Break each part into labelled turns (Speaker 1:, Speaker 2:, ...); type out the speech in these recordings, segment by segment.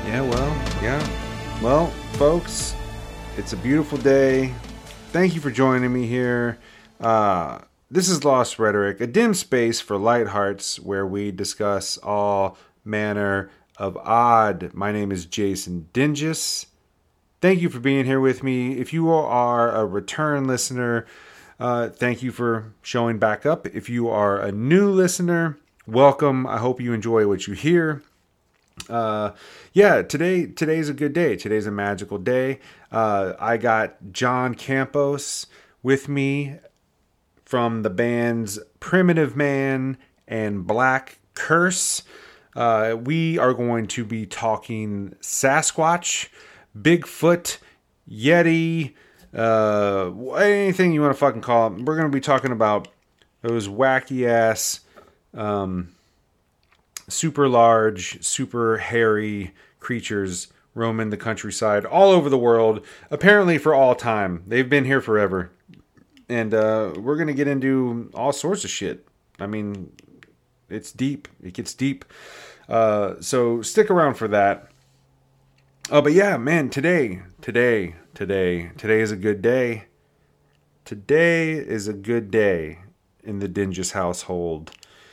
Speaker 1: Well, folks, it's a beautiful day. Thank you for joining me here. This is Lost Rhetoric, a dim space for light hearts where we discuss all manner of odd. My name is Jason Dingus. Thank you for being here with me. If you are a return listener, thank you for showing back up. If you are a new listener, welcome. I hope you enjoy what you hear. Today's a good day. Today's a magical day. I got John Campos with me from the bands Primitive Man and Black Curse. We are going to be talking Sasquatch, Bigfoot, Yeti, anything you want to fucking call it. We're going to be talking about those wacky ass, super large, super hairy creatures roaming the countryside all over the world, apparently for all time. They've been here forever. And we're going to get into all sorts of shit. I mean, it's deep. It gets deep. So stick around for that. But yeah, man, today is a good day. Today is a good day in the Dingus household.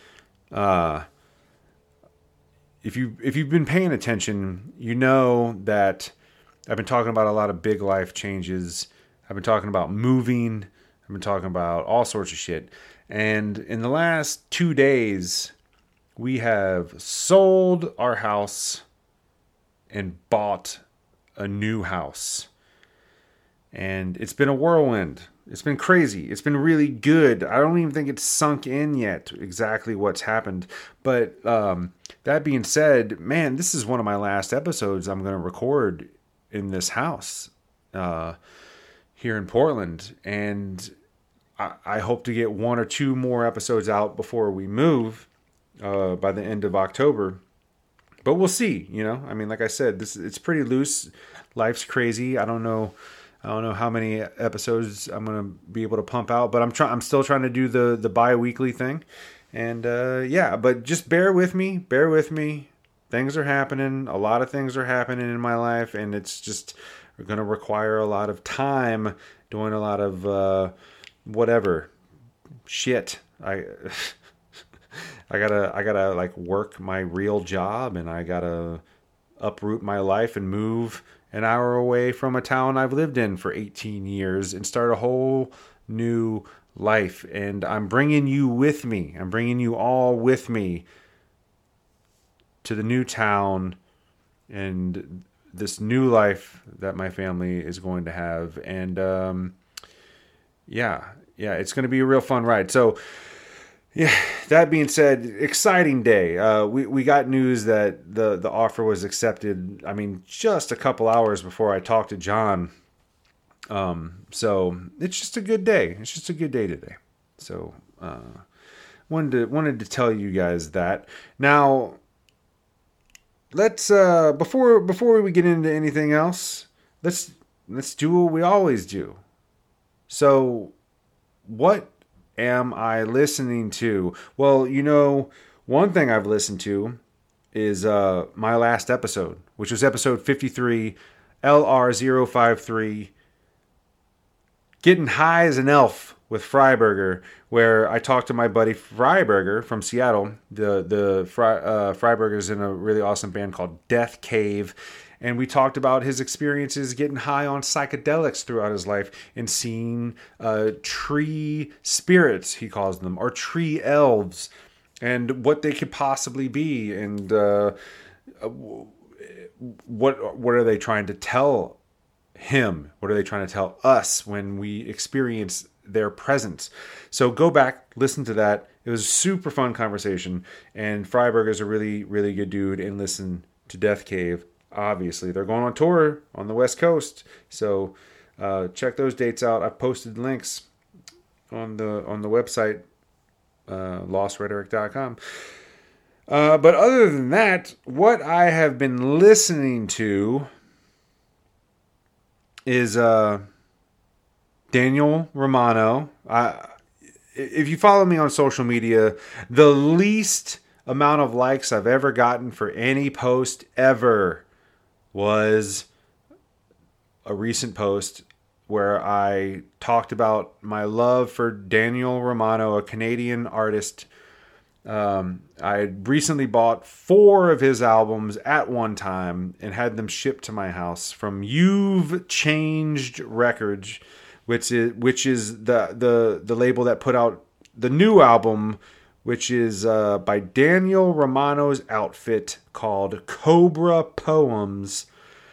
Speaker 1: If you've been paying attention, you know that I've been talking about a lot of big life changes. I've been talking about moving. I've been talking about all sorts of shit. And in the last 2 days, we have sold our house and bought a new house. And it's been a whirlwind. It's been crazy. It's been really good. I don't even think it's sunk in yet exactly what's happened. But that being said, man, this is one of my last episodes I'm going to record in this house here in Portland. And I hope to get 1 or 2 more episodes out before we move by the end of October. But we'll see, you know. I mean, like I said, it's pretty loose. Life's crazy. I don't know how many episodes I'm going to be able to pump out, but I'm still trying to do the bi-weekly thing. And but just bear with me. Things are happening. A lot of things are happening in my life, and it's just going to require a lot of time doing a lot of whatever shit. I gotta like work my real job, and I gotta uproot my life and move an hour away from a town I've lived in for 18 years and start a whole new life. And I'm bringing you with me. I'm bringing you all with me to the new town and this new life that my family is going to have. And it's going to be a real fun ride. So yeah, that being said, exciting day. We got news that the offer was accepted. I mean, just a couple hours before I talked to John. So it's just a good day. It's just a good day today. So wanted to tell you guys that. Now, let's before we get into anything else, let's do what we always do. So, what am I listening to? Well, you know, one thing I've listened to is my last episode, which was episode 53, LR053, Getting High as an Elf with Freiberger, where I talked to my buddy Freiberger from Seattle. The Freiberger's in a really awesome band called Death Cave. And we talked about his experiences getting high on psychedelics throughout his life and seeing tree spirits, he calls them, or tree elves, and what they could possibly be, and what are they trying to tell him? What are they trying to tell us when we experience their presence? So go back, listen to that. It was a super fun conversation, and Freiberger's a really, really good dude, and listen to Death Cave. Obviously, they're going on tour on the West Coast, so check those dates out. I've posted links on the website, lostrhetoric.com. But other than that, what I have been listening to is Daniel Romano. If you follow me on social media, the least amount of likes I've ever gotten for any post ever was a recent post where I talked about my love for Daniel Romano, a Canadian artist. I had recently bought 4 of his albums at one time and had them shipped to my house from You've Changed Records, which is the label that put out the new album, which is by Daniel Romano's outfit called Cobra Poems.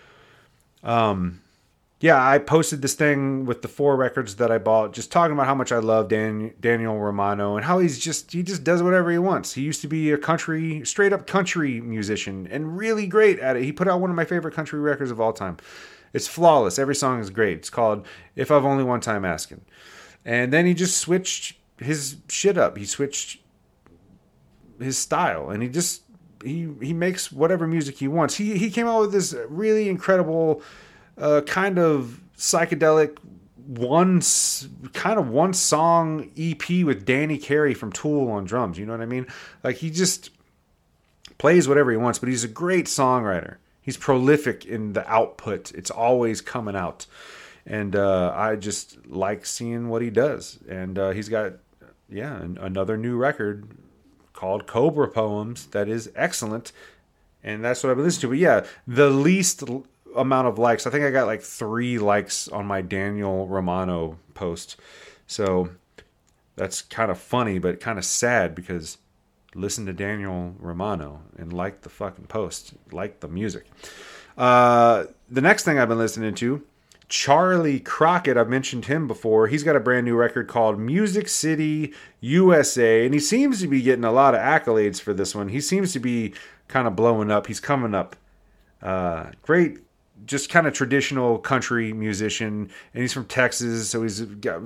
Speaker 1: Yeah, I posted this thing with the 4 records that I bought, just talking about how much I love Daniel Romano and how he just does whatever he wants. He used to be a straight up country musician and really great at it. He put out one of my favorite country records of all time. It's flawless. Every song is great. It's called If I've Only One Time Asking. And then he just switched his shit up. He switched his style, and he makes whatever music he wants. He came out with this really incredible kind of psychedelic one song EP with Danny Carey from Tool on drums. You know what I mean? Like, he just plays whatever he wants, but he's a great songwriter. He's prolific in the output. It's always coming out. And I just like seeing what he does. And he's got, another new record called Cobra Poems that is excellent. And that's what I've been listening to. But yeah, the least amount of likes, I think I got like 3 likes on my Daniel Romano post. So that's kind of funny, but kind of sad, because listen to Daniel Romano and like the fucking post, like the music. The next thing I've been listening to, Charlie Crockett, I've mentioned him before. He's got a brand new record called Music City USA, and he seems to be getting a lot of accolades for this one. He seems to be kind of blowing up. He's coming up. Great, just kind of traditional country musician, and he's from Texas, so he's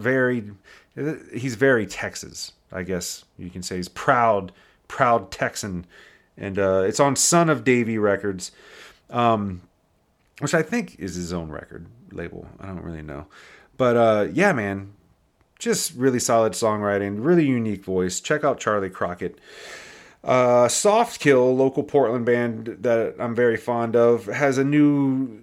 Speaker 1: very Texas, I guess you can say. He's proud Texan, and it's on Son of Davey Records, which I think is his own record label. I don't really know, but yeah, man, just really solid songwriting, really unique voice. Check out Charlie Crockett. Soft Kill, local Portland band that I'm very fond of, has a new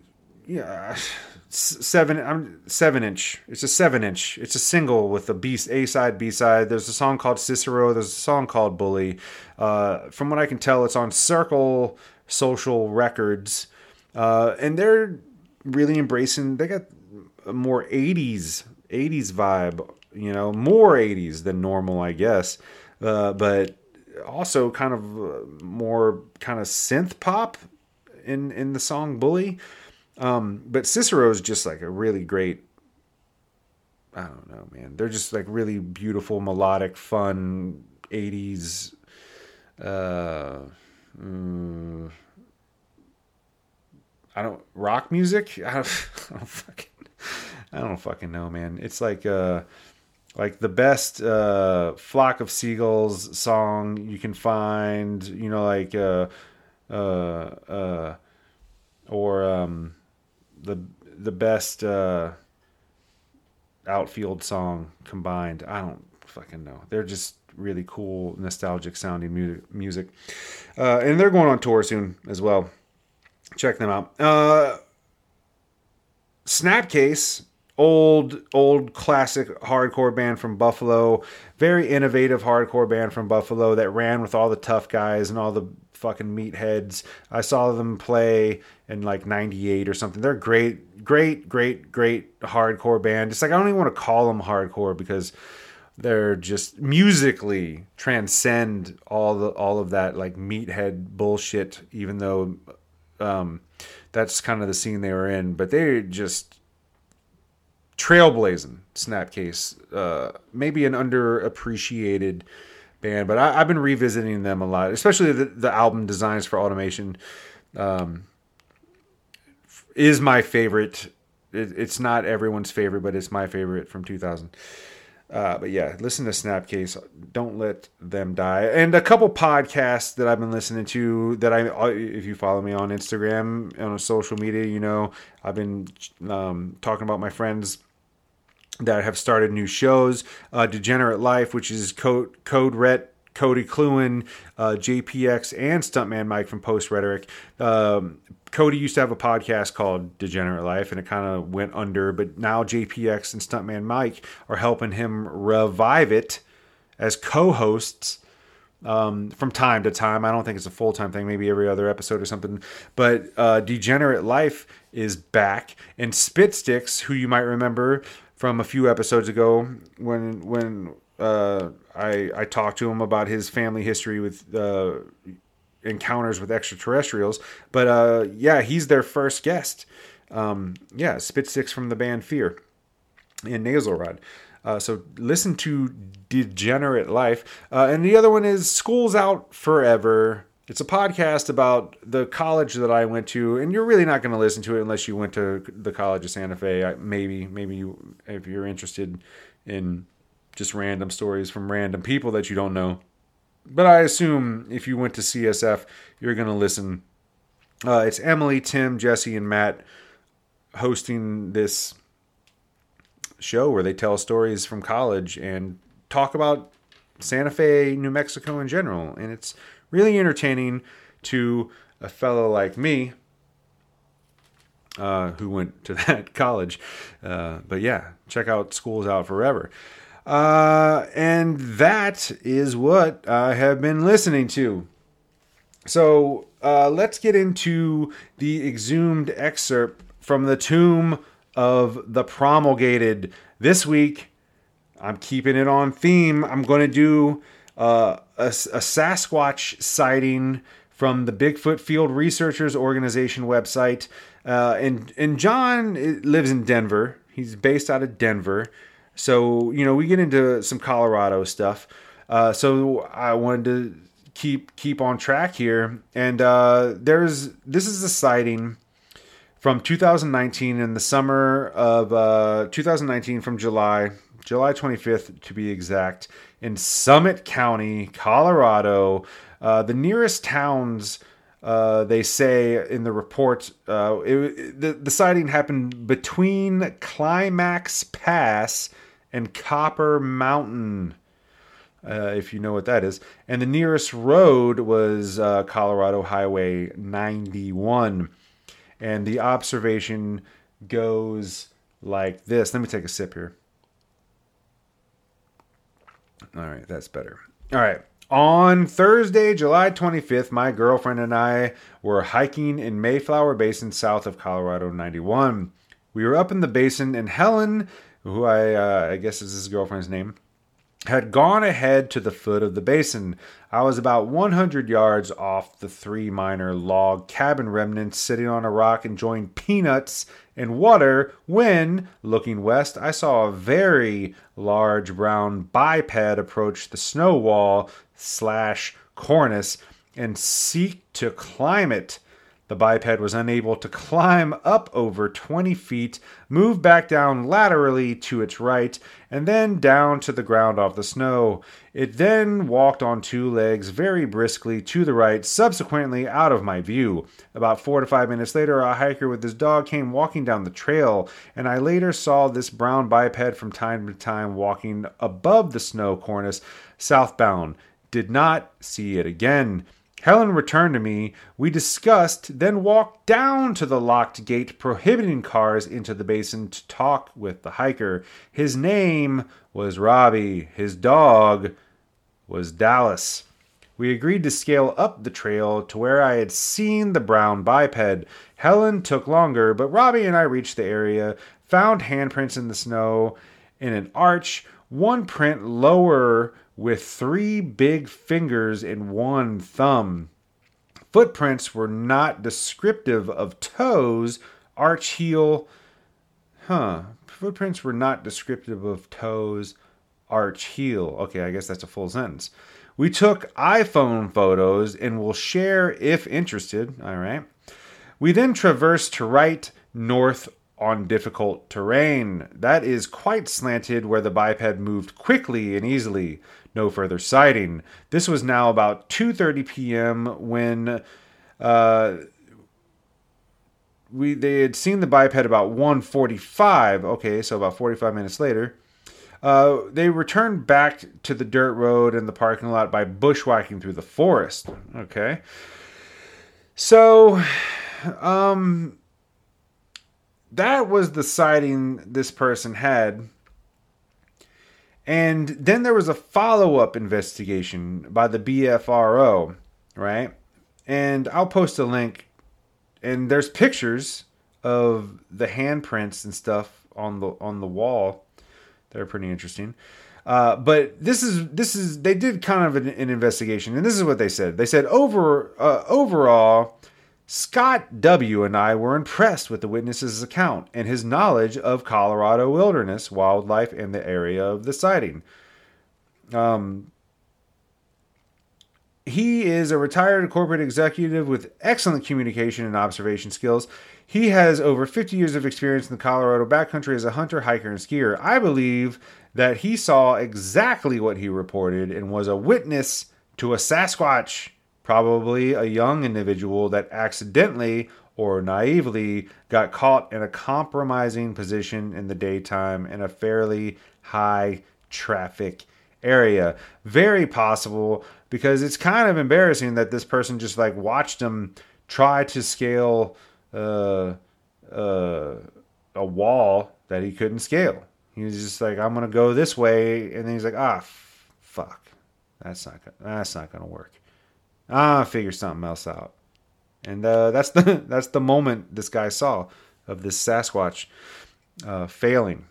Speaker 1: 7-inch. It's a 7-inch. It's a single with A side, B side. There's a song called Cicero. There's a song called Bully. From what I can tell, it's on Circle Social Records, and they're really embracing. They got a more 80s vibe. More 80s than normal, I guess, but also kind of more kind of synth pop in the song Bully. But Cicero is just like a really great, I don't know, man. They're just like really beautiful, melodic, fun 80s rock music. I don't fucking know, man. It's like the best Flock of Seagulls song you can find, or the best Outfield song combined. I don't fucking know. They're just really cool, nostalgic sounding music. And they're going on tour soon as well. Check them out. Snapcase, old classic hardcore band from Buffalo. Very innovative hardcore band from Buffalo that ran with all the tough guys and all the fucking meatheads. I saw them play in like 98 or something. They're great hardcore band. It's like, I don't even want to call them hardcore, because they're just musically transcend all of that like meathead bullshit, even though that's kind of the scene they were in. But they're just trailblazing. Snapcase, maybe an underappreciated band, but I've been revisiting them a lot, especially the album Designs for Automation is my favorite. It's not everyone's favorite, but it's my favorite from 2000. But yeah, listen to Snapcase. Don't let them die. And a couple podcasts that I've been listening to that if you follow me on Instagram, on social media, I've been talking about my friends that have started new shows. Degenerate Life, which is Code Red Cody Cluin, JPX, and Stuntman Mike from Post Rhetoric. Cody used to have a podcast called Degenerate Life, and it kind of went under, but now JPX and Stuntman Mike are helping him revive it as co-hosts from time to time. I don't think it's a full-time thing, maybe every other episode or something. But Degenerate Life is back, and Spitsticks, who you might remember from a few episodes ago when I talked to him about his family history with encounters with extraterrestrials. But he's their first guest. Spitsticks from the band Fear and Nasal Rod. So listen to Degenerate Life. And the other one is School's Out Forever. It's a podcast about the college that I went to, and you're really not going to listen to it unless you went to the College of Santa Fe. Maybe you, if you're interested in just random stories from random people that you don't know. But I assume if you went to CSF, you're going to listen. It's Emily, Tim, Jesse, and Matt hosting this show where they tell stories from college and talk about Santa Fe, New Mexico in general. And it's really entertaining to a fellow like me who went to that college. But yeah, check out School's Out Forever. And that is what I have been listening to. So let's get into the exhumed excerpt from the Tomb of the Promulgated. This week, I'm keeping it on theme. I'm going to do a Sasquatch sighting from the Bigfoot Field Researchers Organization website. And John lives in Denver. He's based out of Denver. So, we get into some Colorado stuff. So I wanted to keep on track here. And this is a sighting from 2019, in the summer of 2019, from July 25th to be exact, in Summit County, Colorado. The nearest towns, they say in the report, the sighting happened between Climax Pass and Copper Mountain, if you know what that is. And the nearest road was Colorado Highway 91. And the observation goes like this. Let me take a sip here. All right, that's better. All right. On Thursday, July 25th, my girlfriend and I were hiking in Mayflower Basin south of Colorado 91. We were up in the basin, and Helen, who I guess is his girlfriend's name, had gone ahead to the foot of the basin. I was about 100 yards off the 3 minor log cabin remnants, sitting on a rock enjoying peanuts and water, when, looking west, I saw a very large brown biped approach the snow wall / cornice and seek to climb it. The biped was unable to climb up over 20 feet, moved back down laterally to its right, and then down to the ground off the snow. It then walked on 2 legs very briskly to the right, subsequently out of my view. About 4 to 5 minutes later, a hiker with his dog came walking down the trail, and I later saw this brown biped from time to time walking above the snow cornice, southbound. Did not see it again. Helen returned to me. We discussed, then walked down to the locked gate prohibiting cars into the basin to talk with the hiker. His name was Robbie. His dog was Dallas. We agreed to scale up the trail to where I had seen the brown biped. Helen took longer, but Robbie and I reached the area, found handprints in the snow in an arch, one print lower with 3 big fingers and 1 thumb. Footprints were not descriptive of toes, arch heel. Footprints were not descriptive of toes, arch heel. Okay, I guess that's a full sentence. We took iPhone photos and will share if interested. All right. We then traversed to right, north, on difficult terrain. That is quite slanted, where the biped moved quickly and easily. No further sighting. This was now about 2:30 p.m. when they had seen the biped about 1:45. Okay, so about 45 minutes later. They returned back to the dirt road and the parking lot by bushwhacking through the forest. Okay. So, that was the sighting this person had. And then there was a follow-up investigation by the BFRO, right? And I'll post a link. And there's pictures of the handprints and stuff on the wall. They're pretty interesting. But this is they did kind of an investigation, and this is what they said. They said overall, Scott W. and I were impressed with the witness's account and his knowledge of Colorado wilderness, wildlife, and the area of the sighting. He is a retired corporate executive with excellent communication and observation skills. He has over 50 years of experience in the Colorado backcountry as a hunter, hiker, and skier. I believe that he saw exactly what he reported and was a witness to a Sasquatch, probably a young individual that accidentally or naively got caught in a compromising position in the daytime in a fairly high traffic area. Very possible, because it's kind of embarrassing that this person just like watched him try to scale a wall that he couldn't scale. He was just like, I'm gonna go this way, and then he's like, fuck, that's not gonna work. I'll figure something else out. And that's the moment this guy saw of this Sasquatch failing.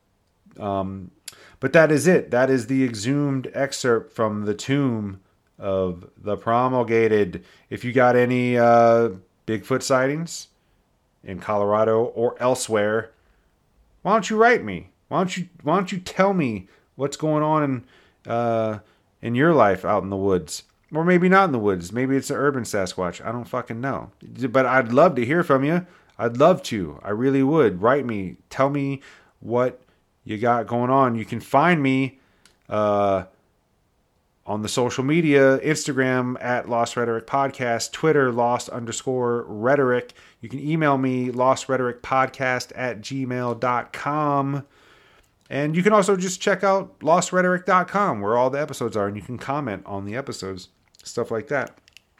Speaker 1: But that is it. That is the exhumed excerpt from the tomb of the promulgated. If you got any Bigfoot sightings in Colorado or elsewhere, why don't you write me? Why don't you tell me what's going on in your life out in the woods? Or maybe not in the woods. Maybe it's an urban Sasquatch. I don't fucking know. But I'd love to hear from you. I'd love to. I really would. Write me. Tell me what you got going on. You can find me on the social media, Instagram at Lost Rhetoric Podcast, Twitter, Lost_Rhetoric. You can email me, lostrhetoricpodcast@gmail.com. And you can also just check out lostrhetoric.com, where all the episodes are, and you can comment on the episodes, stuff like that.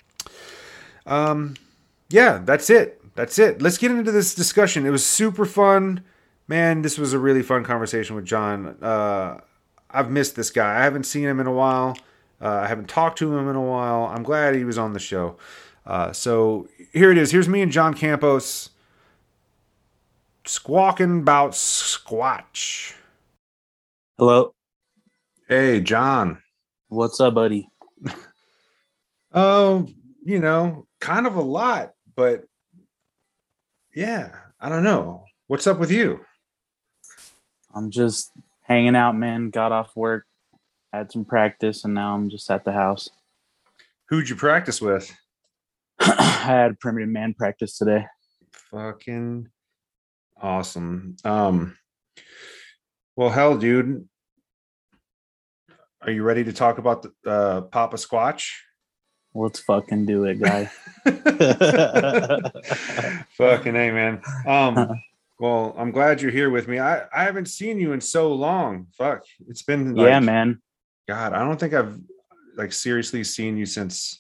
Speaker 1: Yeah, that's it. Let's get into this discussion. It was super fun. Man, this was a really fun conversation with John. I've missed this guy. I haven't seen him in a while. I haven't talked to him in a while. I'm glad he was on the show. So here it is. Here's me and John Campos squawking about Squatch.
Speaker 2: Hello.
Speaker 1: Hey, John.
Speaker 2: What's up, buddy?
Speaker 1: Oh, kind of a lot, but yeah, I don't know. What's up with you?
Speaker 2: I'm just hanging out, man. Got off work, had some practice, and now I'm just at the house.
Speaker 1: Who'd you practice with?
Speaker 2: I had primitive man practice today.
Speaker 1: Fucking awesome. Well, hell, dude. Are you ready to talk about the Papa Squatch?
Speaker 2: Let's fucking do it, guy.
Speaker 1: Fucking A, man. Well, I'm glad you're here with me. I haven't seen you in so long. Fuck. It's been
Speaker 2: yeah, man.
Speaker 1: God, I don't think I've seriously seen you since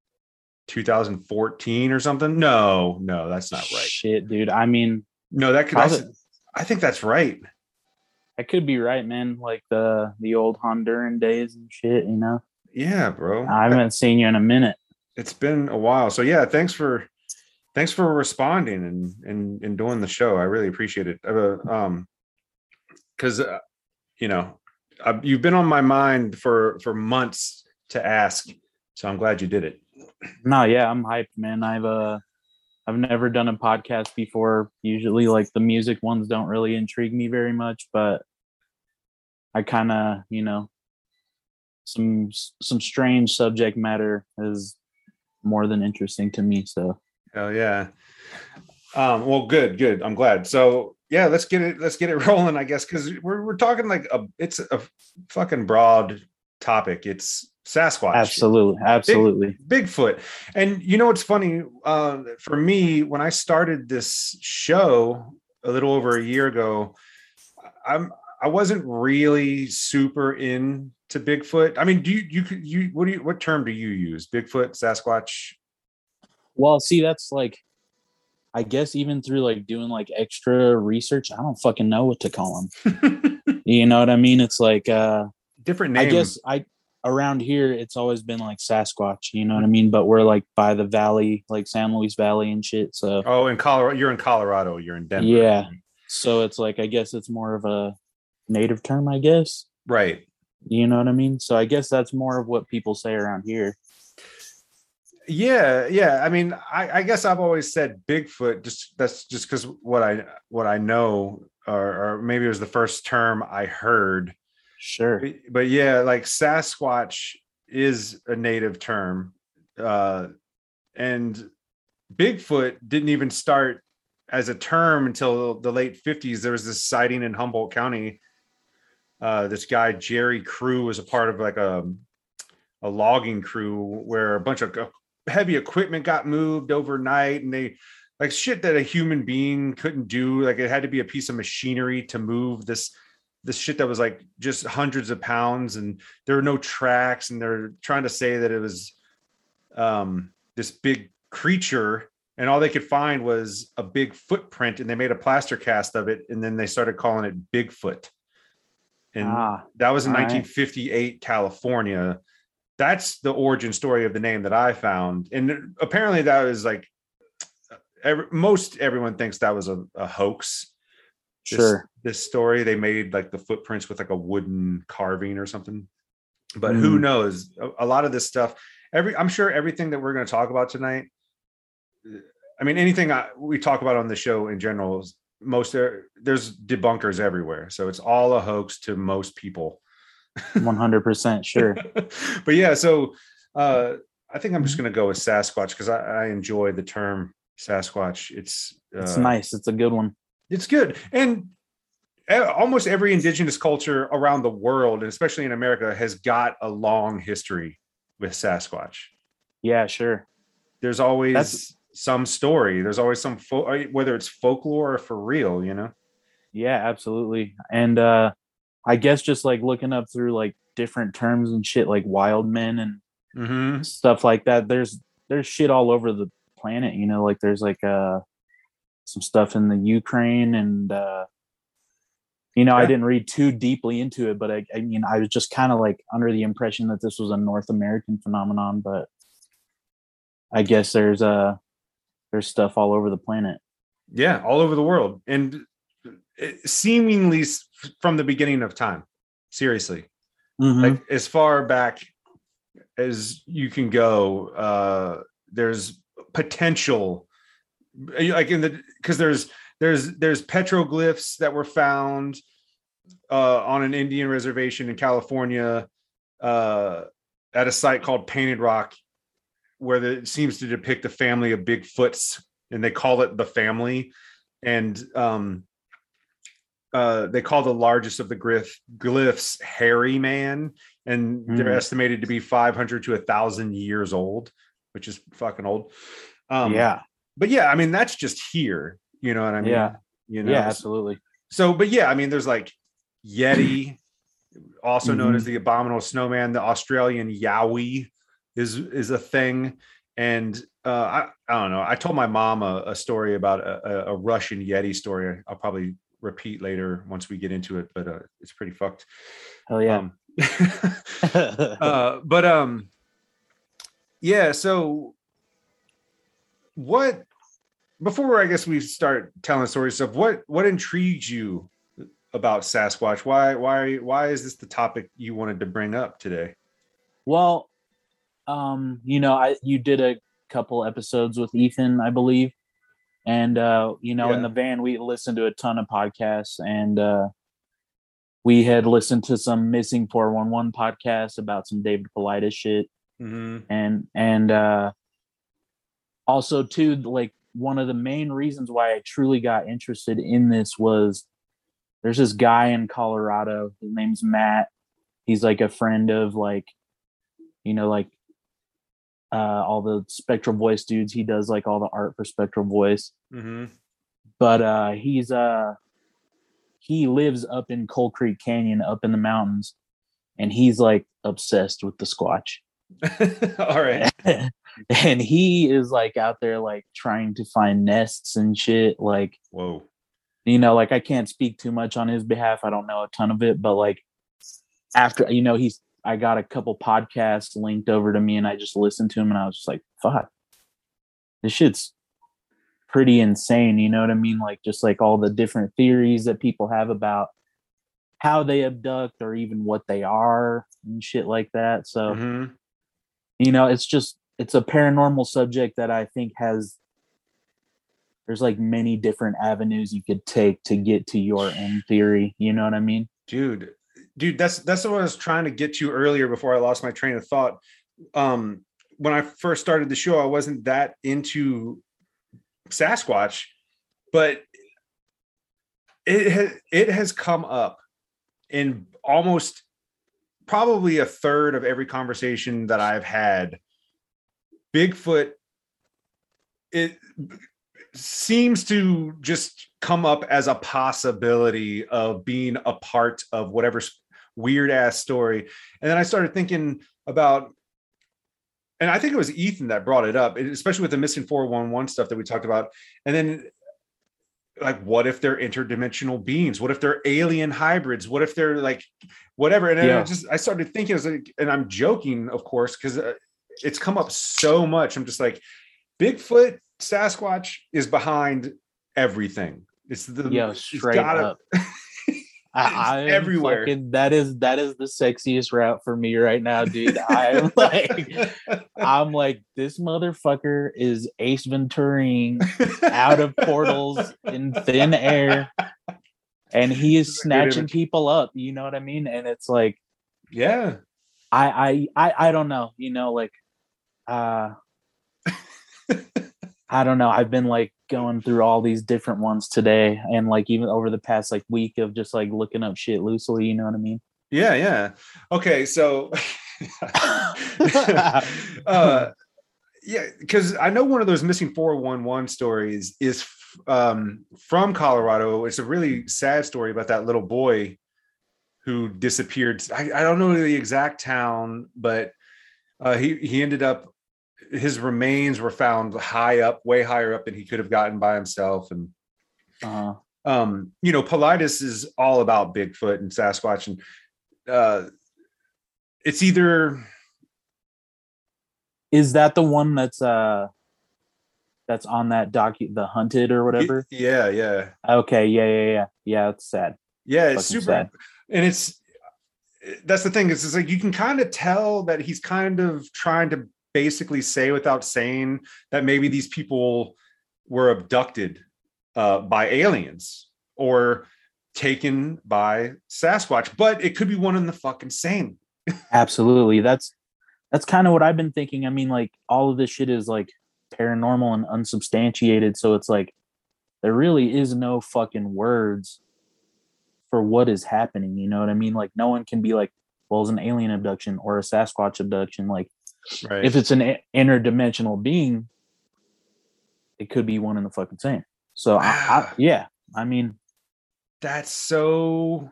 Speaker 1: 2014 or something. No, that's not right.
Speaker 2: Shit, dude. I mean,
Speaker 1: no, that could. I think that's right.
Speaker 2: I could be right, man. Like the old Honduran days and shit,
Speaker 1: Yeah, bro.
Speaker 2: I haven't seen you in a minute.
Speaker 1: It's been a while. So yeah, thanks for responding and doing the show. I really appreciate it. Because you've been on my mind for months to ask. So I'm glad you did it.
Speaker 2: No, yeah, I'm hyped, man. I've never done a podcast before. Usually, like the music ones don't really intrigue me very much, but I kind of, some strange subject matter is more than interesting to me. So,
Speaker 1: hell yeah. Well, good. I'm glad. So yeah, let's get it rolling, I guess, because we're talking it's a fucking broad topic. It's Sasquatch.
Speaker 2: Absolutely.
Speaker 1: Bigfoot. And what's funny, for me, when I started this show a little over a year ago, I wasn't really super into Bigfoot. I mean, what term do you use? Bigfoot, Sasquatch?
Speaker 2: Well, see, that's like, I guess even through like doing like extra research, I don't fucking know what to call them. You know what I mean? It's like,
Speaker 1: Different
Speaker 2: I
Speaker 1: name.
Speaker 2: guess around here it's always been like Sasquatch, you know what I mean? But we're like by the valley, like San Luis Valley and shit. So
Speaker 1: Oh, in Colorado, you're in Colorado. You're in Denver.
Speaker 2: yeah. So it's like, I guess it's more of a native term, I guess.
Speaker 1: Right.
Speaker 2: You know what I mean? So I guess that's more of what people say around here.
Speaker 1: Yeah, yeah. I mean, I guess I've always said Bigfoot. That's just because what I know, or maybe it was the first term I heard.
Speaker 2: Sure.
Speaker 1: But yeah, like Sasquatch is a native term, and Bigfoot didn't even start as a term until the late 50s. There was this sighting in Humboldt County. This guy Jerry Crew was a part of like a logging crew where a bunch of heavy equipment got moved overnight, and they like shit that a human being couldn't do. Like it had to be a piece of machinery to move this shit that was like just hundreds of pounds, and there were no tracks, and they're trying to say that it was this big creature, and all they could find was a big footprint, and they made a plaster cast of it, and then they started calling it Bigfoot. And that was in 1958 California. That's the origin story of the name that I found. And apparently that was like most everyone thinks that was a hoax.
Speaker 2: Sure.
Speaker 1: This story, they made like the footprints with like a wooden carving or something, but who knows? A lot of this stuff, I'm sure everything that we're going to talk about tonight, I mean, anything we talk about on the show in general, there's debunkers everywhere. So it's all a hoax to most people.
Speaker 2: 100% sure.
Speaker 1: But yeah, so I think I'm just going to go with Sasquatch because I enjoy the term Sasquatch. It's
Speaker 2: nice. It's a good one.
Speaker 1: It's good. And almost every indigenous culture around the world, and especially in America, has got a long history with Sasquatch.
Speaker 2: Yeah, sure.
Speaker 1: There's always some story. There's always some, whether it's folklore or for real, you know?
Speaker 2: Yeah, absolutely. And I guess just like looking up through like different terms and shit, like wild men and stuff like that, there's shit all over the planet, you know, like there's like some stuff in the Ukraine, and you know, I didn't read too deeply into it, but I mean, I was just kind of like under the impression that this was a North American phenomenon, but I guess there's stuff all over the planet.
Speaker 1: Yeah, all over the world, and seemingly from the beginning of time. Seriously, like as far back as you can go, there's potential. Like because there's petroglyphs that were found on an Indian reservation in California at a site called Painted Rock, where it seems to depict a family of Bigfoots, and they call it the family. And they call the largest of the glyphs Hairy Man, and they're estimated to be 500 to 1,000 years old, which is fucking old.
Speaker 2: Yeah.
Speaker 1: But yeah, I mean, that's just here. You know what I mean?
Speaker 2: Yeah.
Speaker 1: You know?
Speaker 2: Yeah, absolutely.
Speaker 1: So, but yeah, I mean, there's like Yeti, also known as the Abominable Snowman. The Australian Yowie is a thing. And I don't know. I told my mom a story about a Russian Yeti story. I'll probably repeat later once we get into it, but it's pretty fucked.
Speaker 2: Hell yeah.
Speaker 1: Yeah. So before I guess we start telling stories stuff, what intrigues you about Sasquatch? Why is this the topic you wanted to bring up today?
Speaker 2: Well, you know, you did a couple episodes with Ethan, I believe. And you know, in the van we listened to a ton of podcasts, and we had listened to some Missing 411 podcasts about some David Paulides shit. And also too, like one of the main reasons why I truly got interested in this was there's this guy in Colorado. His name's Matt. He's like a friend of like, you know, like all the Spectral Voice dudes. He does like all the art for Spectral Voice. But he lives up in Coal Creek Canyon, up in the mountains, and he's like obsessed with the Squatch.
Speaker 1: All right.
Speaker 2: And he is like out there like trying to find nests and shit. Like,
Speaker 1: whoa,
Speaker 2: like I can't speak too much on his behalf. I don't know a ton of it, but like after I got a couple podcasts linked over to me, and I just listened to him, and I was just like, fuck, this shit's pretty insane. You know what I mean? Like just like all the different theories that people have about how they abduct or even what they are and shit like that. So,
Speaker 1: mm-hmm.
Speaker 2: It's a paranormal subject that I think there's like many different avenues you could take to get to your end theory. You know what I mean?
Speaker 1: Dude, that's what I was trying to get to earlier before I lost my train of thought. When I first started the show, I wasn't that into Sasquatch, but it has come up in almost probably a third of every conversation that I've had. Bigfoot, it seems to just come up as a possibility of being a part of whatever weird ass story. And then I started thinking about, and I think it was Ethan that brought it up, especially with the missing 411 stuff that we talked about. And then like, what if they're interdimensional beings? What if they're alien hybrids? What if they're like whatever? And then I started thinking, and I'm joking, of course, because it's come up so much. I'm just like, Bigfoot, Sasquatch is behind everything. It's
Speaker 2: straight up. I everywhere. That is the sexiest route for me right now, dude. I'm like, this motherfucker is Ace Venturing out of portals in thin air, and he is snatching people up. You know what I mean? And it's like,
Speaker 1: yeah,
Speaker 2: I don't know. I don't know. I've been like going through all these different ones today, and like even over the past like week of just like looking up shit loosely. You know what I mean?
Speaker 1: Yeah. Okay, so yeah, because I know one of those missing 411 stories is from Colorado. It's a really sad story about that little boy who disappeared. I don't know the exact town, but he ended up, his remains were found way higher up than he could have gotten by himself. And Paulides is all about Bigfoot and Sasquatch, and it's either,
Speaker 2: is that the one that's on that The Hunted or whatever?
Speaker 1: Yeah.
Speaker 2: Okay, yeah. It's sad.
Speaker 1: Yeah, it's super sad. And that's the thing. It's like you can kind of tell that he's kind of trying to basically say without saying that maybe these people were abducted by aliens or taken by Sasquatch, but it could be one and the fucking same.
Speaker 2: Absolutely. That's kind of what I've been thinking. I mean, like all of this shit is like paranormal and unsubstantiated, so it's like there really is no fucking words for what is happening. You know what I mean? Like no one can be like, well, it's an alien abduction or a Sasquatch abduction. Like, right. If it's an interdimensional being, it could be one and the fucking same. So I mean,
Speaker 1: that's so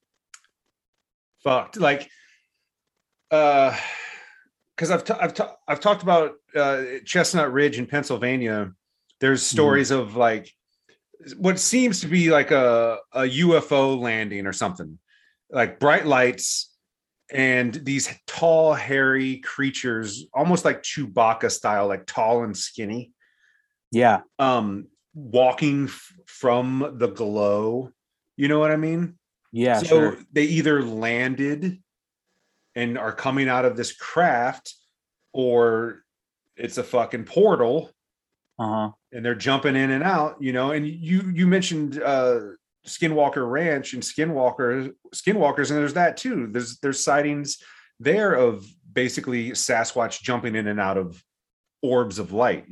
Speaker 1: fucked. Like, because I've talked about Chestnut Ridge in Pennsylvania. There's stories of like what seems to be like a UFO landing or something, like bright lights. And these tall, hairy creatures, almost like Chewbacca style, like tall and skinny.
Speaker 2: Yeah.
Speaker 1: Walking from the glow. You know what I mean?
Speaker 2: Yeah.
Speaker 1: So
Speaker 2: sure.
Speaker 1: They either landed and are coming out of this craft, or it's a portal. And they're jumping in and out, and you mentioned Skinwalker Ranch and Skinwalkers, and there's that too. There's sightings there of basically Sasquatch jumping in and out of orbs of light.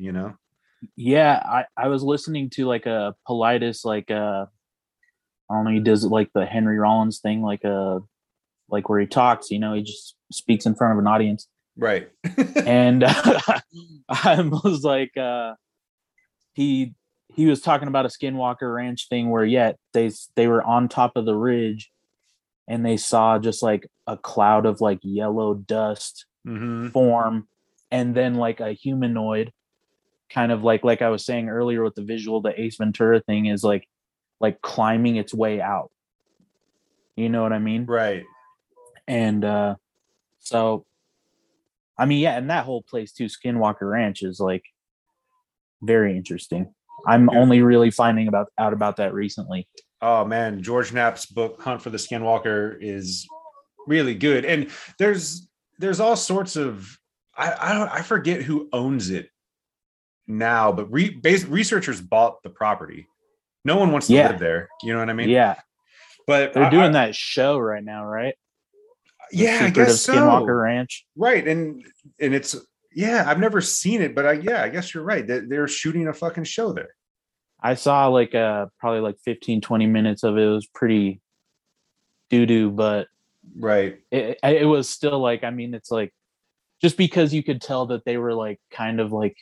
Speaker 2: Yeah, I was listening to like a Paulides, like I don't know, he does like the Henry Rollins thing, like where he talks. He just speaks in front of an audience,
Speaker 1: right?
Speaker 2: And I was like, he he was talking about a Skinwalker Ranch thing where they were on top of the ridge and they saw just like a cloud of like yellow dust form, and then like a humanoid kind of like I was saying earlier with the visual, the Ace Ventura thing is like climbing its way out. You know what I mean?
Speaker 1: Right.
Speaker 2: And so I mean, yeah, and that whole place too, Skinwalker Ranch, is like very interesting. I'm only really finding out about that recently.
Speaker 1: Oh man, George Knapp's book Hunt for the Skinwalker is really good, and there's all sorts of I forget who owns it now, but researchers bought the property. No one wants to live there. You know what I mean?
Speaker 2: Yeah.
Speaker 1: But
Speaker 2: they're doing that show right now, right?
Speaker 1: Yeah, I guess so.
Speaker 2: Skinwalker Ranch.
Speaker 1: Right, and it's I've never seen it, but I guess you're right. They're shooting a fucking show there.
Speaker 2: I saw like probably like 15-20 minutes of it. It was pretty doo-doo, but
Speaker 1: right.
Speaker 2: It was still like, I mean, it's like just because you could tell that they were like kind of like,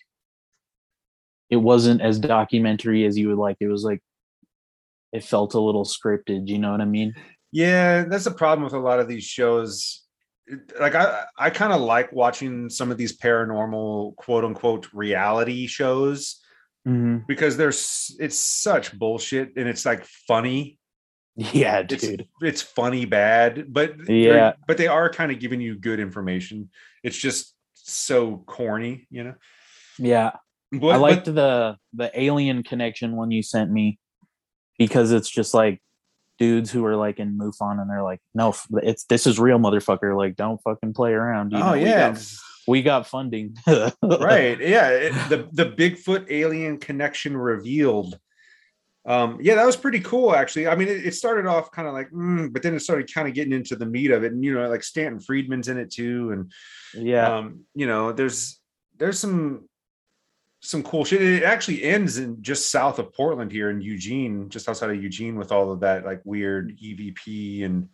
Speaker 2: it wasn't as documentary as you would like. It was like, it felt a little scripted, you know what I mean?
Speaker 1: Yeah, that's the problem with a lot of these shows. Like I kind of like watching some of these paranormal quote unquote reality shows because it's such bullshit and it's like funny.
Speaker 2: Yeah, dude.
Speaker 1: It's funny bad, but they are kind of giving you good information. It's just so corny, you know?
Speaker 2: Yeah. I liked the alien connection one you sent me, because it's just like dudes who are like in MUFON and they're like, no, this is real, motherfucker. Like, don't fucking play around. You know, we got funding.
Speaker 1: Right. Yeah. The Bigfoot alien connection revealed. That was pretty cool, actually. I mean, it started off kind of like, but then it started kind of getting into the meat of it. And, you know, like Stanton Friedman's in it too. And, you know, there's some cool shit. It actually ends in just south of Portland here in Eugene, just outside of Eugene, with all of that like weird EVP and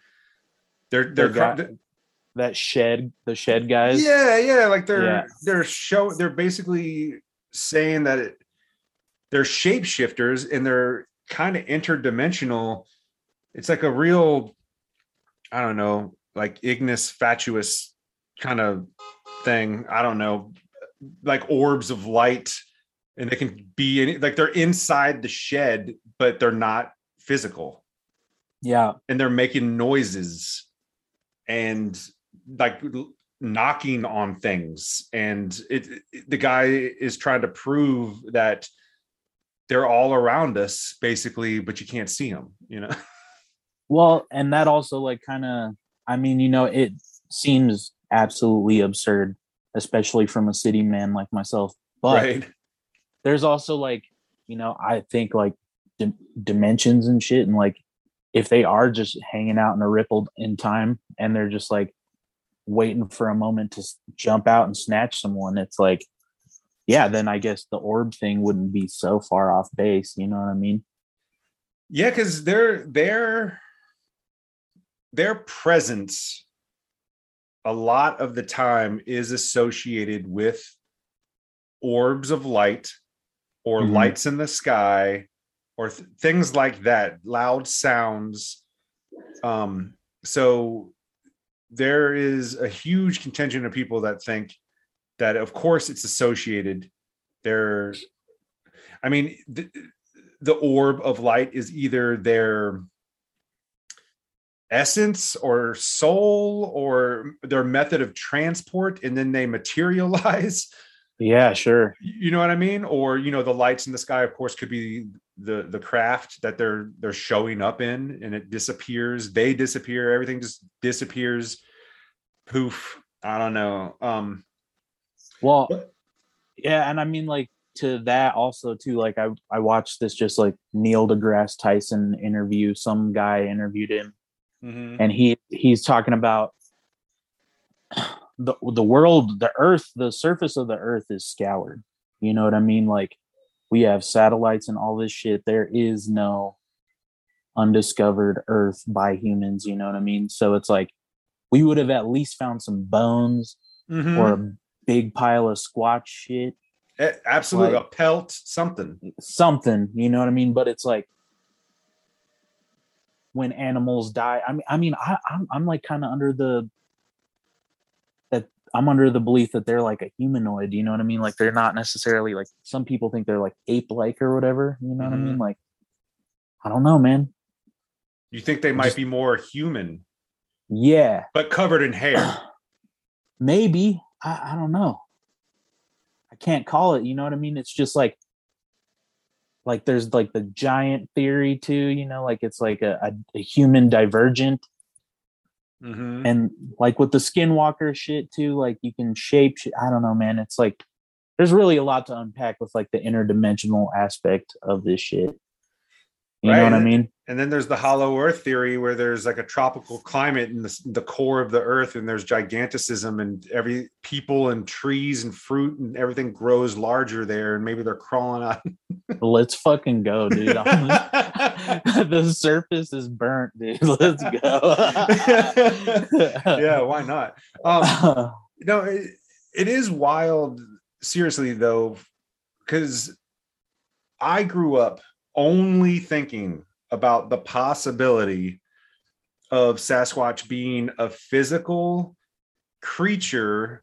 Speaker 2: the shed guys.
Speaker 1: Yeah. Like they're basically saying that they're shapeshifters and they're kind of interdimensional. It's like a real, I don't know, like ignis fatuus kind of thing. I don't know, like orbs of light, and they can be like they're inside the shed, but they're not physical.
Speaker 2: Yeah.
Speaker 1: And they're making noises and like knocking on things. And the guy is trying to prove that they're all around us basically, but you can't see them, you know?
Speaker 2: Well, and that also like kind of, I mean, you know, it seems absolutely absurd, especially from a city man like myself. But there's also like, you know, I think like dimensions and shit. And like, if they are just hanging out in a ripple in time and they're just like waiting for a moment to jump out and snatch someone, it's like, yeah, then I guess the orb thing wouldn't be so far off base. You know what I mean?
Speaker 1: Yeah, because their presence a lot of the time is associated with orbs of light or lights in the sky or things like that, loud sounds. So there is a huge contingent of people that think that, of course, it's associated. The orb of light is either their essence or soul or their method of transport, and then they materialize.
Speaker 2: Yeah, sure.
Speaker 1: You know what I mean? Or, you know, the lights in the sky, of course, could be the craft that they're showing up in, and it disappears. They disappear. Everything just disappears. Poof. I don't know.
Speaker 2: Yeah, and I mean, like, to that also too, like I watched this just like Neil deGrasse Tyson interview. Some guy interviewed him, and he's talking about the world, the earth, the surface of the earth is scoured. You know what I mean? Like, we have satellites and all this shit. There is no undiscovered earth by humans. You know what I mean? So it's like, we would have at least found some bones or a big pile of squat shit.
Speaker 1: Absolutely,
Speaker 2: like
Speaker 1: a pelt, something.
Speaker 2: something, you know what I mean? But it's like when animals die, I'm like kind of under the that I'm under the belief that they're like a humanoid, you know what I mean? Like they're not necessarily like some people think they're like ape like or whatever, you know what I mean?
Speaker 1: Hmm.
Speaker 2: Like I don't know, man.
Speaker 1: You think they
Speaker 2: I
Speaker 1: might
Speaker 2: just
Speaker 1: be more human,
Speaker 2: yeah,
Speaker 1: but covered in hair?
Speaker 2: maybe I don't know. I can't call it, you know what I mean? It's just like there's like the giant theory too, you know, like it's like a human divergent.
Speaker 1: Hmm.
Speaker 2: And like with the skinwalker shit too, like you can shape I don't know, man. It's like there's really a lot to unpack with like the interdimensional aspect of this shit. You know what I
Speaker 1: Right.
Speaker 2: mean?
Speaker 1: And then there's the hollow earth theory where there's like a tropical climate in the core of the earth, and there's giganticism, and every people and trees and fruit and everything grows larger there, and maybe they're crawling out.
Speaker 2: Let's fucking go, dude. The surface is burnt, dude. Let's go.
Speaker 1: Yeah, why not? No, it is wild, seriously though, because I grew up only thinking about the possibility of Sasquatch being a physical creature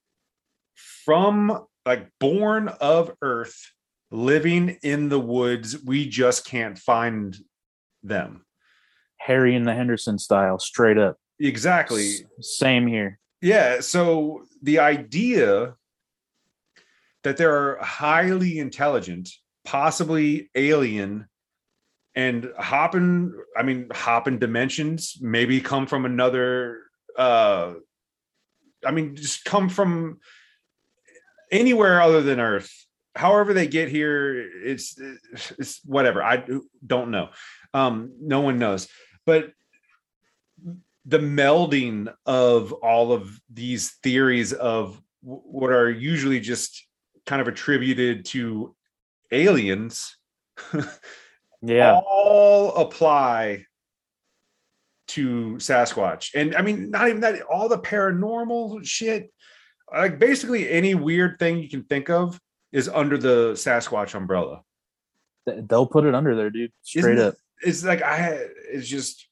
Speaker 1: from like born of Earth, living in the woods. We just can't find them.
Speaker 2: Harry and the Henderson style, straight up.
Speaker 1: Exactly.
Speaker 2: Same here.
Speaker 1: Yeah. So the idea that there are highly intelligent, possibly alien, and hopping dimensions, maybe come from another, just come from anywhere other than Earth. However they get here, it's whatever. I don't know. No one knows. But the melding of all of these theories of what are usually just kind of attributed to aliens
Speaker 2: Yeah.
Speaker 1: all apply to Sasquatch. And I mean, not even that, all the paranormal shit, like basically any weird thing you can think of is under the Sasquatch umbrella.
Speaker 2: They'll put it under there, dude.
Speaker 1: Isn't
Speaker 2: Straight
Speaker 1: it?
Speaker 2: up.
Speaker 1: It's like it's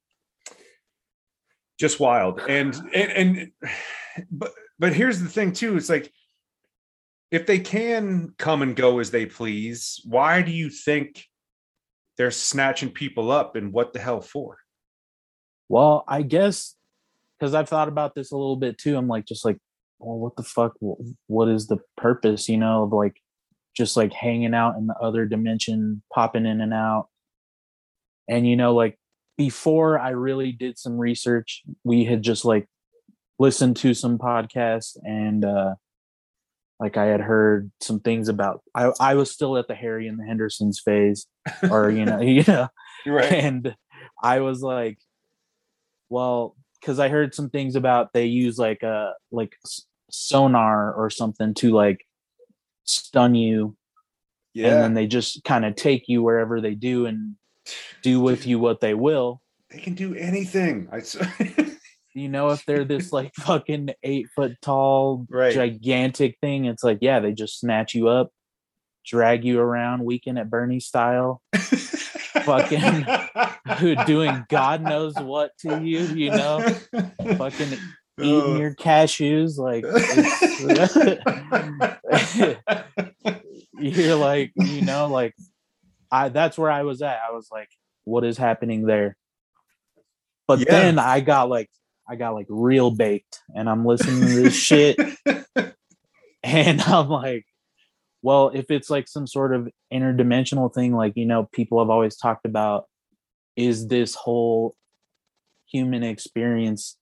Speaker 1: just wild. And but here's the thing too. It's like if they can come and go as they please, why do you think they're snatching people up, and what the hell for?
Speaker 2: Well, I guess because I've thought about this a little bit too. I'm like, just like, well, what the fuck? What is the purpose, you know, of like just like hanging out in the other dimension, popping in and out? And, you know, like before I really did some research, we had just like listened to some podcasts and, like I had heard some things about I was still at the Harry and the Hendersons phase or
Speaker 1: Right.
Speaker 2: and I was like, well, because I heard some things about they use like a sonar or something to like stun you, and then
Speaker 1: Yeah.
Speaker 2: they just kind of take you wherever they do and do with you what they will.
Speaker 1: They can do anything.
Speaker 2: You know, if they're this like fucking 8 foot tall
Speaker 1: Right.
Speaker 2: gigantic thing, it's like, yeah, they just snatch you up, drag you around Weekend at Bernie style, fucking doing God knows what to you, you know, fucking eating your cashews. Like you're like, you know, like that's where I was at. I was like, what is happening there? But
Speaker 1: Yeah.
Speaker 2: then I got like real baked, and I'm listening to this shit and I'm like, well, if it's like some sort of interdimensional thing, like, you know, people have always talked about, is this whole human experience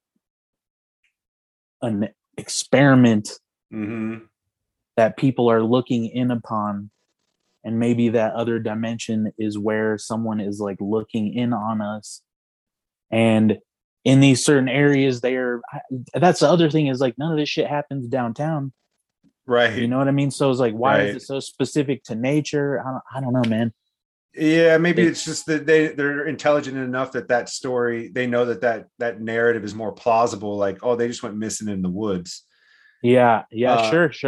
Speaker 2: an experiment
Speaker 1: Mm-hmm.
Speaker 2: that people are looking in upon, and maybe that other dimension is where someone is like looking in on us, and in these certain areas that's the other thing, is like none of this shit happens downtown, you
Speaker 1: Right.
Speaker 2: know what I mean? So it's like, why is it
Speaker 1: Right.
Speaker 2: so specific to nature? I don't know, man.
Speaker 1: Yeah, maybe
Speaker 2: It,
Speaker 1: it's just that they're intelligent enough that story, they know that narrative is more plausible. Like, oh, they just went missing in the woods.
Speaker 2: yeah,
Speaker 1: Uh,
Speaker 2: sure.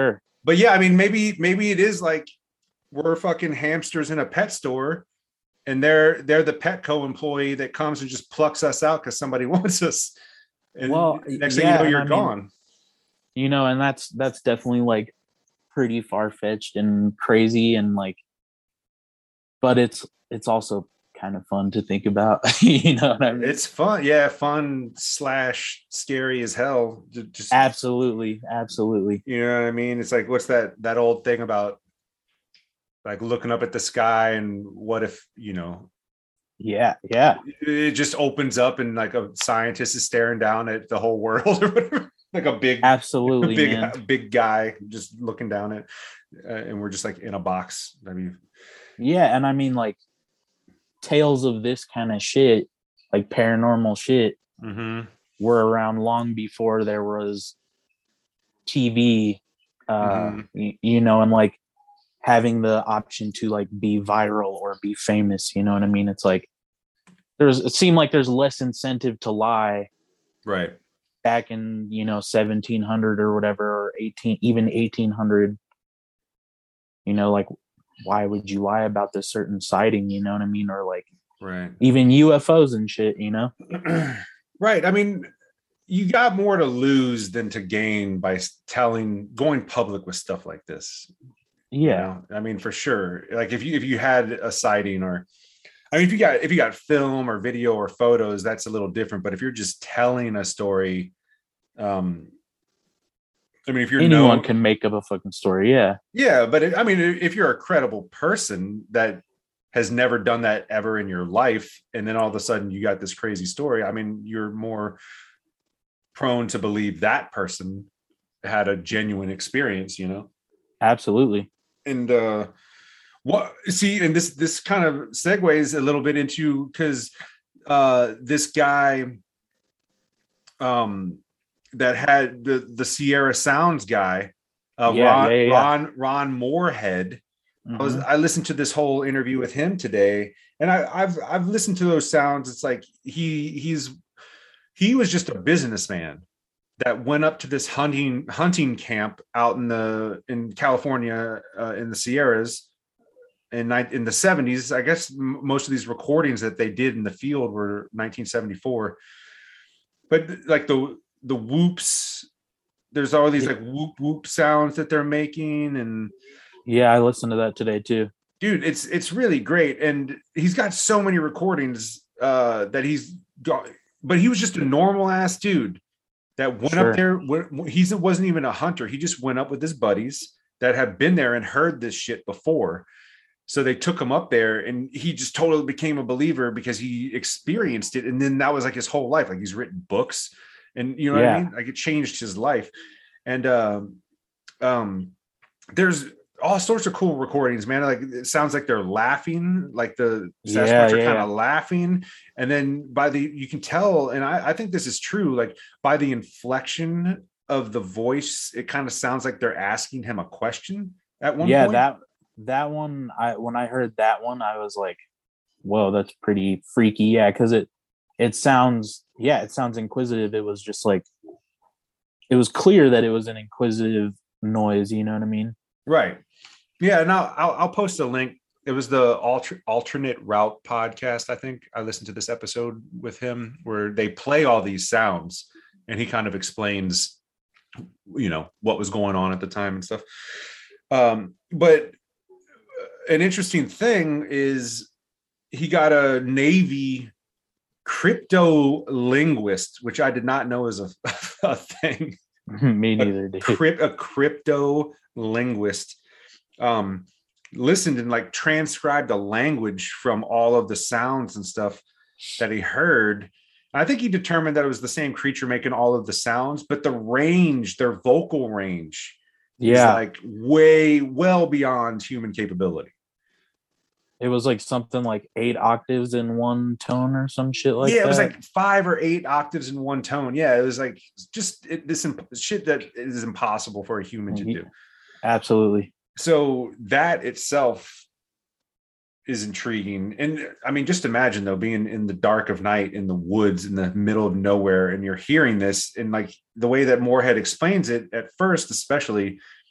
Speaker 1: But yeah, I mean, maybe it is like we're fucking hamsters in a pet store, and they're the Petco employee that comes and just plucks us out because somebody wants us. And
Speaker 2: Well,
Speaker 1: next thing you know,
Speaker 2: yeah, and
Speaker 1: you're
Speaker 2: I mean,
Speaker 1: gone.
Speaker 2: and that's definitely like pretty far fetched and crazy, and like, but it's also kind of fun to think about. You know what I mean?
Speaker 1: It's fun, yeah, fun slash scary as hell. Just
Speaker 2: Absolutely, absolutely.
Speaker 1: you know what I mean? It's like what's that old thing about like looking up at the sky and what if
Speaker 2: Yeah, yeah,
Speaker 1: it just opens up and like a scientist is staring down at the whole world or whatever, like a
Speaker 2: absolutely, man.
Speaker 1: big guy just looking down at, and we're just like in a box. I mean,
Speaker 2: Yeah, and I mean, like, tales of this kind of shit, like paranormal shit,
Speaker 1: mm-hmm,
Speaker 2: were around long before there was TV.
Speaker 1: mm-hmm.
Speaker 2: And like having the option to like be viral or be famous. You know what I mean? It's like it seemed like there's less incentive to lie
Speaker 1: Right.
Speaker 2: back in 1700 or whatever, or 1800. Like, why would you lie about this certain sighting? You know what I mean? Or like
Speaker 1: Right.
Speaker 2: even UFOs and shit.
Speaker 1: Right. I mean, you got more to lose than to gain by going public with stuff like this.
Speaker 2: Yeah,
Speaker 1: I mean, for sure. Like if you had a sighting, or I mean, if you got film or video or photos, that's a little different. But if you're just telling a story, I mean, if you're
Speaker 2: anyone can make up a fucking story.
Speaker 1: yeah, but I mean, if you're a credible person that has never done that ever in your life, and then all of a sudden you got this crazy story, I mean, you're more prone to believe that person had a genuine experience,
Speaker 2: Absolutely.
Speaker 1: And and this kind of segues a little bit into, because this guy that had the Sierra Sounds guy, Ron Moorhead.
Speaker 2: Mm-hmm.
Speaker 1: I listened to this whole interview with him today, and I've listened to those sounds. It's like he was just a businessman that went up to this hunting camp out in California, in the Sierras in the 70s. I guess most of these recordings that they did in the field were 1974. But like the whoops, there's all these like whoop whoop sounds that they're making, and
Speaker 2: yeah, I listened to that today too.
Speaker 1: Dude, it's really great, and he's got so many recordings that he's got. But he was just a normal ass dude that went up there. He wasn't even a hunter. He just went up with his buddies that had been there and heard this shit before. So they took him up there, and he just totally became a believer because he experienced it. And then that was like his whole life. Like he's written books, and you know what I mean? Like it changed his life. And there's all sorts of cool recordings, man. Like it sounds like they're laughing, like the Sasquatch are kind of laughing. And then you can tell, and I think this is true, like by the inflection of the voice, it kind of sounds like they're asking him a question at one point.
Speaker 2: Yeah, that one, when I heard that one, I was like, whoa, that's pretty freaky. Yeah, because it sounds inquisitive. It was just like, it was clear that it was an inquisitive noise, you know what I mean?
Speaker 1: Right. Yeah, and I'll post a link. It was the alternate route podcast. I think I listened to this episode with him where they play all these sounds, and he kind of explains, what was going on at the time and stuff. But an interesting thing is he got a Navy crypto linguist, which I did not know is a thing.
Speaker 2: Me neither.
Speaker 1: A crypto linguist listened and like transcribed a language from all of the sounds and stuff that he heard. I think he determined that it was the same creature making all of the sounds, but their vocal range is like well beyond human capability. It
Speaker 2: was like something like 8 octaves in one tone or some shit like that.
Speaker 1: Yeah, it was like 5 or 8 octaves in one tone. Yeah, it was like just this shit that is impossible for a human to do.
Speaker 2: Absolutely.
Speaker 1: So that itself is intriguing. And I mean, just imagine though, being in the dark of night in the woods in the middle of nowhere, and you're hearing this, and like the way that Moorhead explains it at first, especially,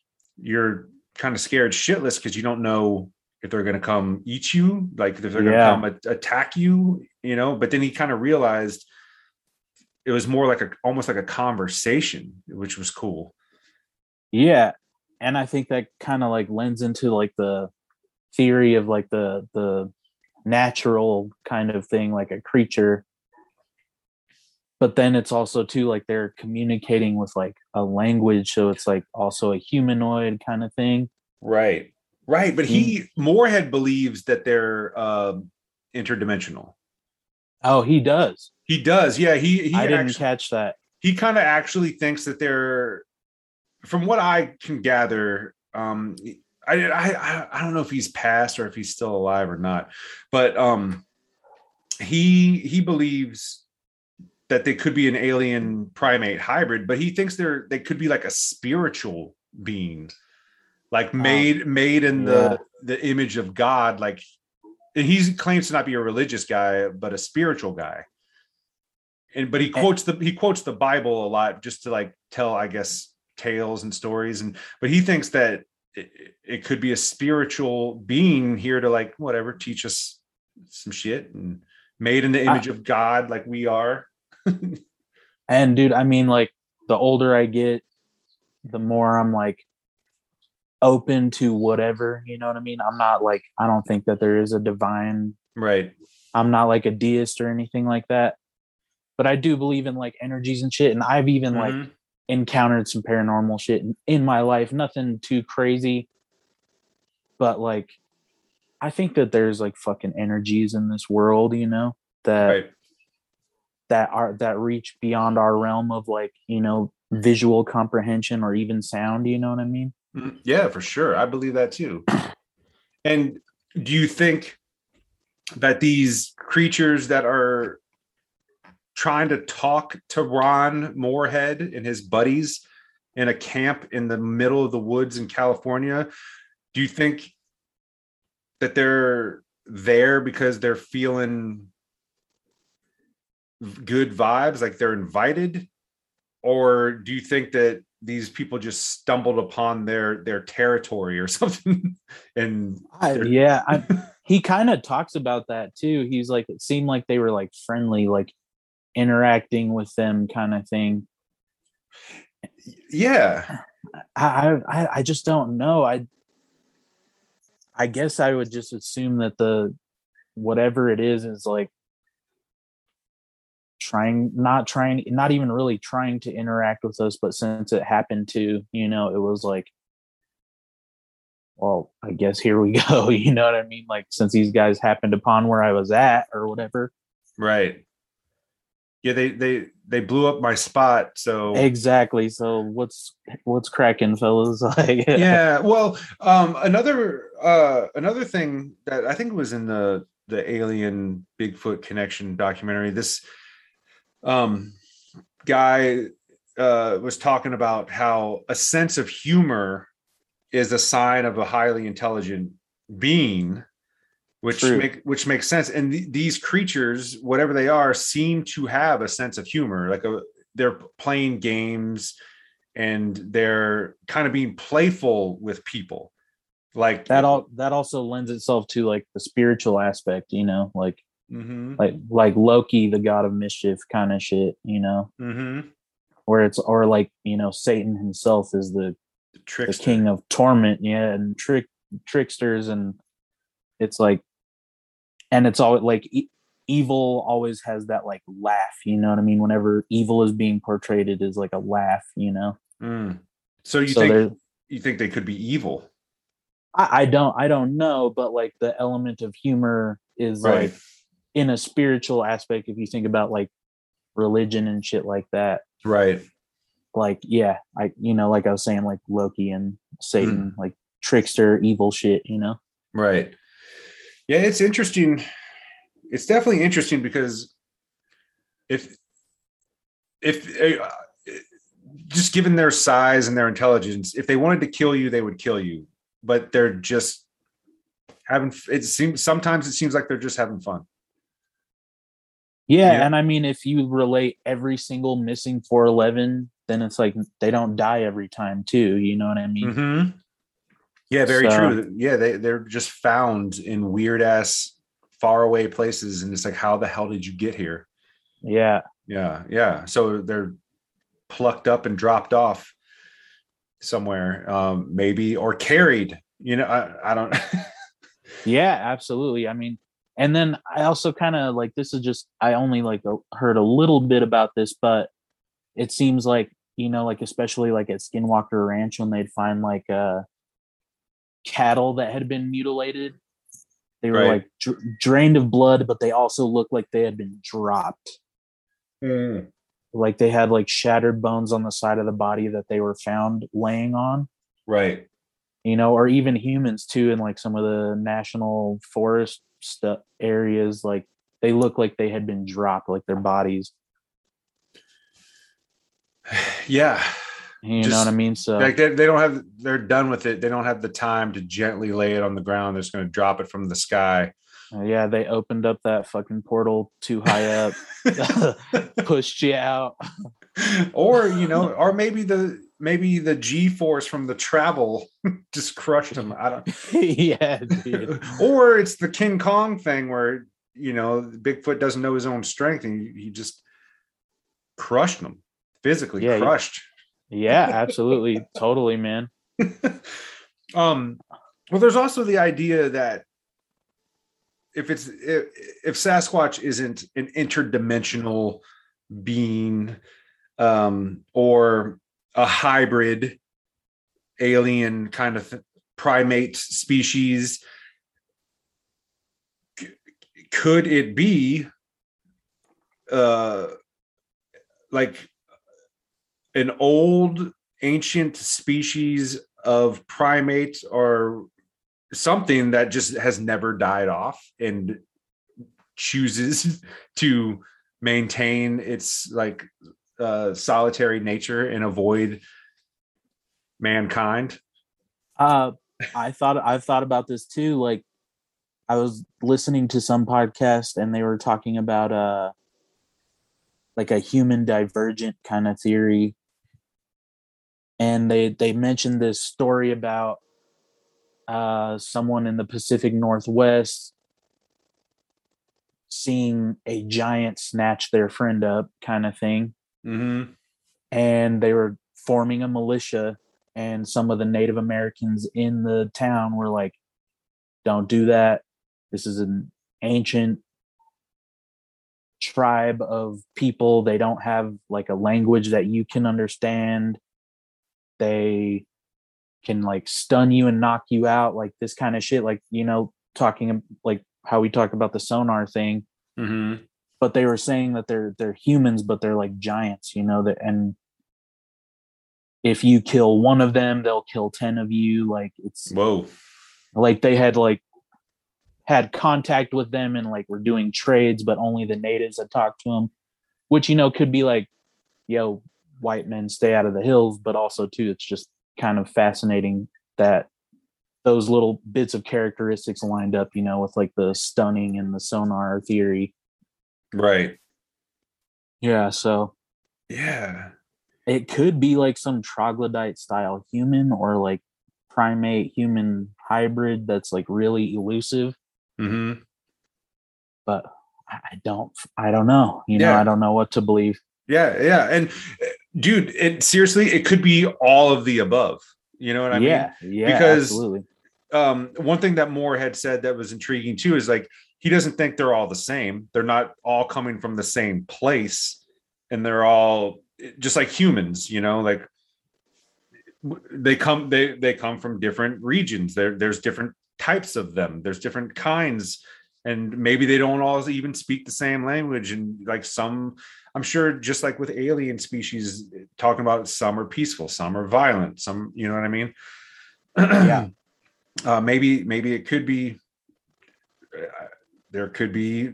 Speaker 1: you're kind of scared shitless because you don't know if they're going to come eat you, like if they're going to
Speaker 2: Yeah.
Speaker 1: come attack you, you know. But then he kind of realized it was more like almost like a conversation, which was cool.
Speaker 2: Yeah. And I think that kind of like lends into like the theory of like the natural kind of thing, like a creature. But then it's also too like they're communicating with like a language, so it's like also a humanoid kind of thing.
Speaker 1: Right. Right. But Moorhead believes that they're interdimensional.
Speaker 2: Oh, he does.
Speaker 1: He does. Yeah.
Speaker 2: I didn't catch that.
Speaker 1: He kind of actually thinks that they're, from what I can gather, I don't know if he's passed or if he's still alive or not, but he believes that they could be an alien primate hybrid, but he thinks they could be like a spiritual being, like made in the image of God. Like, and he claims to not be a religious guy, but a spiritual guy. But he quotes the Bible a lot just to like tell, I guess, tales and stories. But he thinks that it could be a spiritual being here to like whatever teach us some shit, and made in the image of God, like we are.
Speaker 2: And dude, I mean, like the older I get, the more I'm like open to whatever, you know what I mean? I'm not like, I don't think that there is a divine,
Speaker 1: right?
Speaker 2: I'm not like a deist or anything like that, but I do believe in like energies and shit. And I've even like encountered some paranormal shit in my life, nothing too crazy, but like I think that there's like fucking energies in this world, you know, that that reach beyond our realm of like, you know, visual comprehension or even sound, you know what I mean?
Speaker 1: Yeah, for sure. I believe that too. And do you think that these creatures that are trying to talk to Ron Moorhead and his buddies in a camp in the middle of the woods in California, do you think that they're there because they're feeling good vibes, like they're invited? Or do you think that these people just stumbled upon their territory or something? And
Speaker 2: he kind of talks about that too. He's like, it seemed like they were like friendly, like interacting with them kind of thing.
Speaker 1: Yeah.
Speaker 2: I just don't know. I guess I would just assume that the whatever it is like not even really trying to interact with us, but since it happened to, you know, it was like, well, I guess here we go. You know what I mean? Like, since these guys happened upon where I was at or whatever.
Speaker 1: Right. Yeah, they blew up my spot. So
Speaker 2: exactly. So what's cracking, fellas? Like,
Speaker 1: yeah. Well, another thing that I think was in the Alien Bigfoot Connection documentary, this guy was talking about how a sense of humor is a sign of a highly intelligent being, which makes sense. And these creatures, whatever they are, seem to have a sense of humor. Like they're playing games and they're kind of being playful with people. Like
Speaker 2: that also lends itself to like the spiritual aspect, you know, like like Loki, the god of mischief kind of shit, you know, where it's, or like, you know, Satan himself is the king of torment, and tricksters, and it's like, and it's all like evil always has that like laugh, you know what I mean? Whenever evil is being portrayed, it is like a laugh, you know.
Speaker 1: So you think they could be evil?
Speaker 2: I don't know, but like the element of humor is like in a spiritual aspect. If you think about like religion and shit like that,
Speaker 1: right?
Speaker 2: Like, yeah, you know, like I was saying, like Loki and Satan, like trickster, evil shit, you know?
Speaker 1: Right. Yeah, it's interesting. It's definitely interesting because if just given their size and their intelligence, if they wanted to kill you, they would kill you. But they're just sometimes it seems like they're just having fun.
Speaker 2: Yeah, and I mean, if you relate every single missing 411, then it's like they don't die every time too, you know what I mean?
Speaker 1: Yeah, very
Speaker 2: So
Speaker 1: true. Yeah, they're just found in weird ass far away places, and it's like, how the hell did you get here?
Speaker 2: yeah,
Speaker 1: Yeah, yeah. So they're plucked up and dropped off somewhere, maybe, or carried. I don't.
Speaker 2: yeah, absolutely. I mean, and then I also kind of like, this is just, I only like heard a little bit about this, but it seems like, like especially like at Skinwalker Ranch when they'd find like cattle that had been mutilated. They were
Speaker 1: Right.
Speaker 2: like drained of blood, but they also looked like they had been dropped.
Speaker 1: Mm.
Speaker 2: Like they had like shattered bones on the side of the body that they were found laying on,
Speaker 1: Right.
Speaker 2: or even humans too in like some of the national forest stuff areas. Like they look like they had been dropped, like their bodies.
Speaker 1: Yeah.
Speaker 2: You know what I
Speaker 1: Just
Speaker 2: mean? So
Speaker 1: like they don't have, they're done with it. They don't have the time to gently lay it on the ground. They're just going to drop it from the sky.
Speaker 2: yeah, they opened up that fucking portal too high up, pushed you out.
Speaker 1: Or, or maybe the G force from the travel just crushed him. I don't.
Speaker 2: Yeah, dude.
Speaker 1: Or it's the King Kong thing where, Bigfoot doesn't know his own strength, and he just crushed him, physically
Speaker 2: Yeah,
Speaker 1: crushed.
Speaker 2: yeah, absolutely, totally, man.
Speaker 1: um well, there's also the idea that if Sasquatch isn't an interdimensional being, or a hybrid alien kind of primate species, could it be uh like an old ancient species of primate, or something that just has never died off and chooses to maintain its like solitary nature and avoid mankind?
Speaker 2: Uh, I've thought about this too. Like I was listening to some podcast and they were talking about like a human divergent kind of theory, and they mentioned this story about someone in the Pacific Northwest seeing a giant snatch their friend up kind of thing,
Speaker 1: Mm-hmm.
Speaker 2: and they were forming a militia, and some of the Native Americans in the town were like, don't do that. This is an ancient tribe of people. They don't have like a language that you can understand. They can like stun you and knock you out, like this kind of shit. Like, talking like how we talked about the sonar thing.
Speaker 1: Mm-hmm.
Speaker 2: But they were saying that they're humans, but they're like giants, that, and if you kill one of them, they'll kill 10 of you. Like it's
Speaker 1: Whoa.
Speaker 2: like they had contact with them and like were doing trades, but only the natives had talked to them, which could be like, yo, white men stay out of the hills, but also too, it's just kind of fascinating that those little bits of characteristics lined up, with like the stunning and the sonar theory.
Speaker 1: Right.
Speaker 2: Yeah, so
Speaker 1: Yeah.
Speaker 2: it could be like some troglodyte style human or like primate human hybrid that's like really elusive,
Speaker 1: Mm-hmm.
Speaker 2: but I don't know. I
Speaker 1: Yeah.
Speaker 2: don't know what to believe.
Speaker 1: Yeah. Yeah. And dude, seriously, it could be all of the above. You know what I mean?
Speaker 2: Yeah, yeah,
Speaker 1: Because
Speaker 2: absolutely.
Speaker 1: one thing that Moore had said that was intriguing too is like, he doesn't think they're all the same. They're not all coming from the same place, and they're all just like humans. Like they come from different regions. There's different types of them. There's different kinds, and maybe they don't all even speak the same language. And like some, I'm sure, just like with alien species, talking about some are peaceful, some are violent, some, you know what I mean?
Speaker 2: Yeah,
Speaker 1: Maybe it could be. There could be.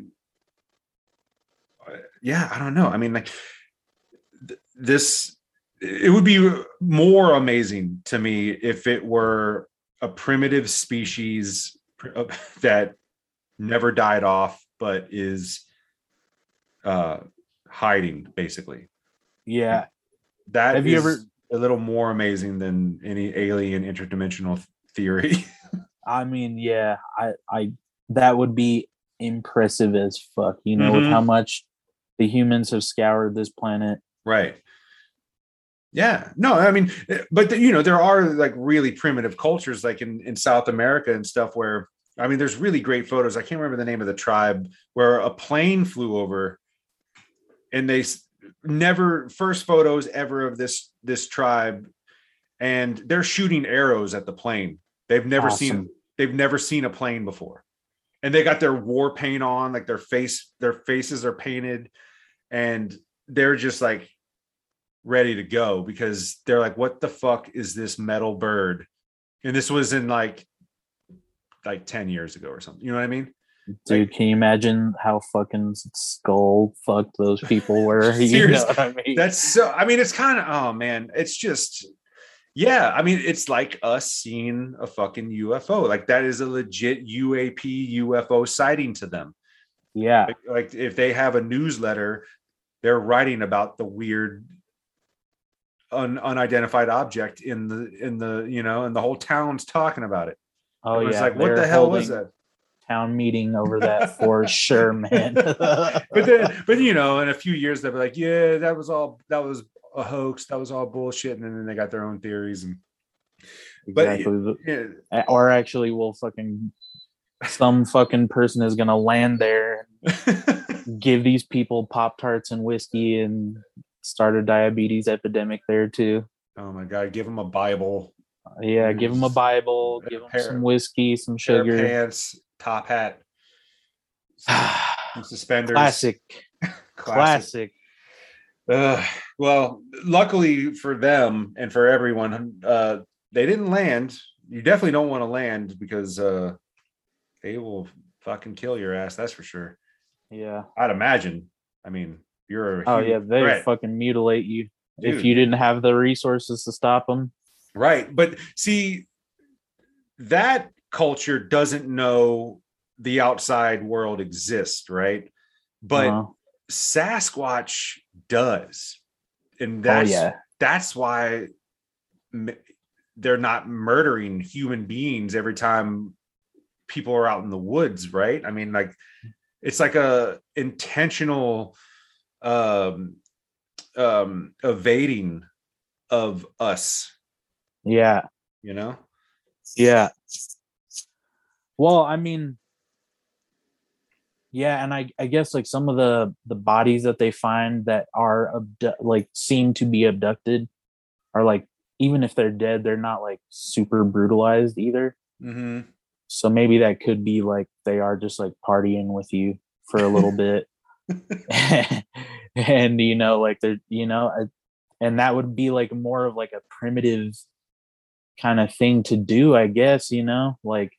Speaker 1: Yeah, I don't know. I mean, like this. It would be more amazing to me if it were a primitive species that never died off, but is uh, hiding, basically.
Speaker 2: yeah.
Speaker 1: That
Speaker 2: Have you ever
Speaker 1: is a little more amazing than any alien interdimensional theory.
Speaker 2: I mean, yeah, I that would be impressive as fuck, with how
Speaker 1: Hmm.
Speaker 2: much the humans have scoured this planet.
Speaker 1: Right. Yeah. No, I mean, but there are like really primitive cultures like in South America and stuff where, I mean, there's really great photos. I can't remember the name of the tribe where a plane flew over and never first photos ever of this tribe, and they're shooting arrows at the plane. They've never seen
Speaker 2: Awesome.
Speaker 1: they've never seen a plane before. And they got their war paint on, like their faces are painted, and they're just like ready to go because they're like, what the fuck is this metal bird? And this was in like 10 years ago or something. You know what I mean?
Speaker 2: Dude,
Speaker 1: Like,
Speaker 2: can you imagine how fucking skull fucked those people were? You know
Speaker 1: serious.
Speaker 2: what I mean?
Speaker 1: That's so, I mean, it's kind of, oh man, it's just, yeah. I mean, it's like us seeing a fucking UFO. Like that is a legit UFO sighting to them.
Speaker 2: Yeah.
Speaker 1: Like if they have a newsletter, they're writing about the weird unidentified object and the whole town's talking about it.
Speaker 2: Oh
Speaker 1: Everyone's
Speaker 2: yeah.
Speaker 1: like, what
Speaker 2: They're
Speaker 1: the hell was
Speaker 2: holding
Speaker 1: that?
Speaker 2: town meeting over that for sure, man.
Speaker 1: But in a few years they'll be like, yeah, that was a hoax, that was all bullshit, and then they got their own theories. And but
Speaker 2: Exactly.
Speaker 1: yeah.
Speaker 2: Or actually we'll fucking some fucking person is gonna land there and give these people Pop Tarts and whiskey and start a diabetes epidemic there too.
Speaker 1: Oh my god, give them a Bible,
Speaker 2: Yeah, give them a Bible,
Speaker 1: a
Speaker 2: give them some
Speaker 1: pair
Speaker 2: whiskey, some
Speaker 1: pair of
Speaker 2: sugar.
Speaker 1: pants, top hat, some suspenders.
Speaker 2: Classic.
Speaker 1: Classic.
Speaker 2: Classic.
Speaker 1: Uh, well, luckily for them and for everyone, they didn't land. You definitely don't want to land because they will fucking kill your ass. That's for sure.
Speaker 2: Yeah.
Speaker 1: I'd imagine. I mean, you're a
Speaker 2: Oh
Speaker 1: huge
Speaker 2: yeah, they
Speaker 1: threat,
Speaker 2: fucking mutilate you if
Speaker 1: dude.
Speaker 2: you didn't have the resources to stop them.
Speaker 1: Right. But see, that culture doesn't know the outside world exists, right? But
Speaker 2: Uh-huh.
Speaker 1: Sasquatch does. And
Speaker 2: Oh yeah.
Speaker 1: that's why they're not murdering human beings every time people are out in the woods, right? I mean, like it's like a intentional um evading of us,
Speaker 2: Yeah.
Speaker 1: you know?
Speaker 2: Yeah. Well, I mean, yeah, and I guess like some of the bodies that they find that are like seem to be abducted are like even if they're dead, they're not like super brutalized either.
Speaker 1: Mm-hmm.
Speaker 2: So maybe that could be like they are just like partying with you for a little bit. And like they're and that would be like more of like a primitive kind of thing to do, I guess, like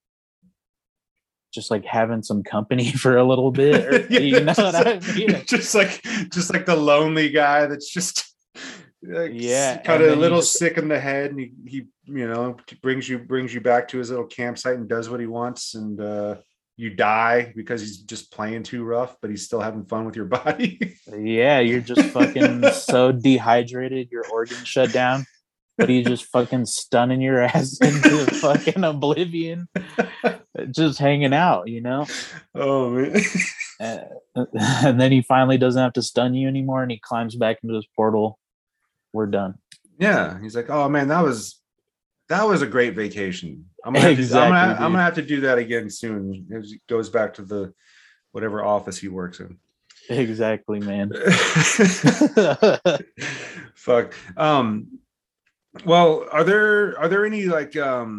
Speaker 2: just like having some company for a little bit, or
Speaker 1: Yeah,
Speaker 2: you know what I mean?
Speaker 1: just like the lonely guy that's just like
Speaker 2: Yeah,
Speaker 1: kind
Speaker 2: and
Speaker 1: of a
Speaker 2: then you
Speaker 1: little
Speaker 2: just
Speaker 1: sick in the head, and he brings you back to his little campsite and does what he wants, and you die because he's just playing too rough, but he's still having fun with your body.
Speaker 2: yeah, you're just fucking so dehydrated, your organs shut down, but he's just fucking stunning your ass into fucking oblivion, just hanging out,
Speaker 1: Oh man.
Speaker 2: and then he finally doesn't have to stun you anymore, and he climbs back into his portal. We're done.
Speaker 1: Yeah, he's like, oh man, that was a great vacation.
Speaker 2: Exactly,
Speaker 1: I'm gonna
Speaker 2: dude.
Speaker 1: have to do that again soon. It goes back to the whatever office he works in.
Speaker 2: Exactly, man.
Speaker 1: Fuck. Well, are there any like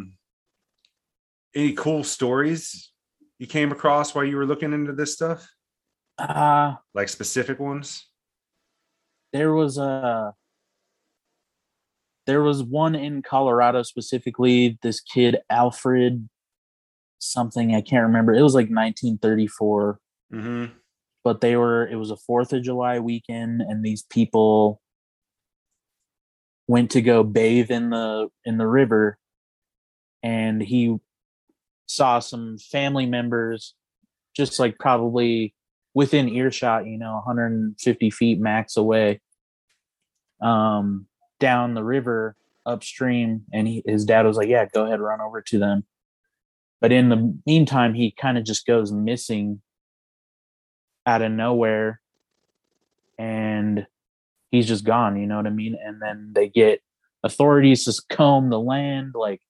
Speaker 1: any cool stories you came across while you were looking into this stuff?
Speaker 2: uh
Speaker 1: Like specific ones?
Speaker 2: there was a there was one in Colorado specifically. This kid Alfred something, I can't remember. It was like 1934,
Speaker 1: Mm-hmm.
Speaker 2: but it was a 4th of July weekend, and these people went to go bathe in the river, and he saw some family members just like probably within earshot, 150 feet max away, down the river, upstream, and his dad was like, "Yeah, go ahead, run over to them." But in the meantime, he kind of just goes missing out of nowhere, and he's just gone. You know what I mean? And then they get authorities to comb the land, like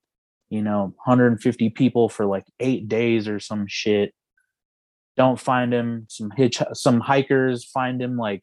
Speaker 2: 150 people for like 8 days or some shit. Don't find him. Some hikers find him like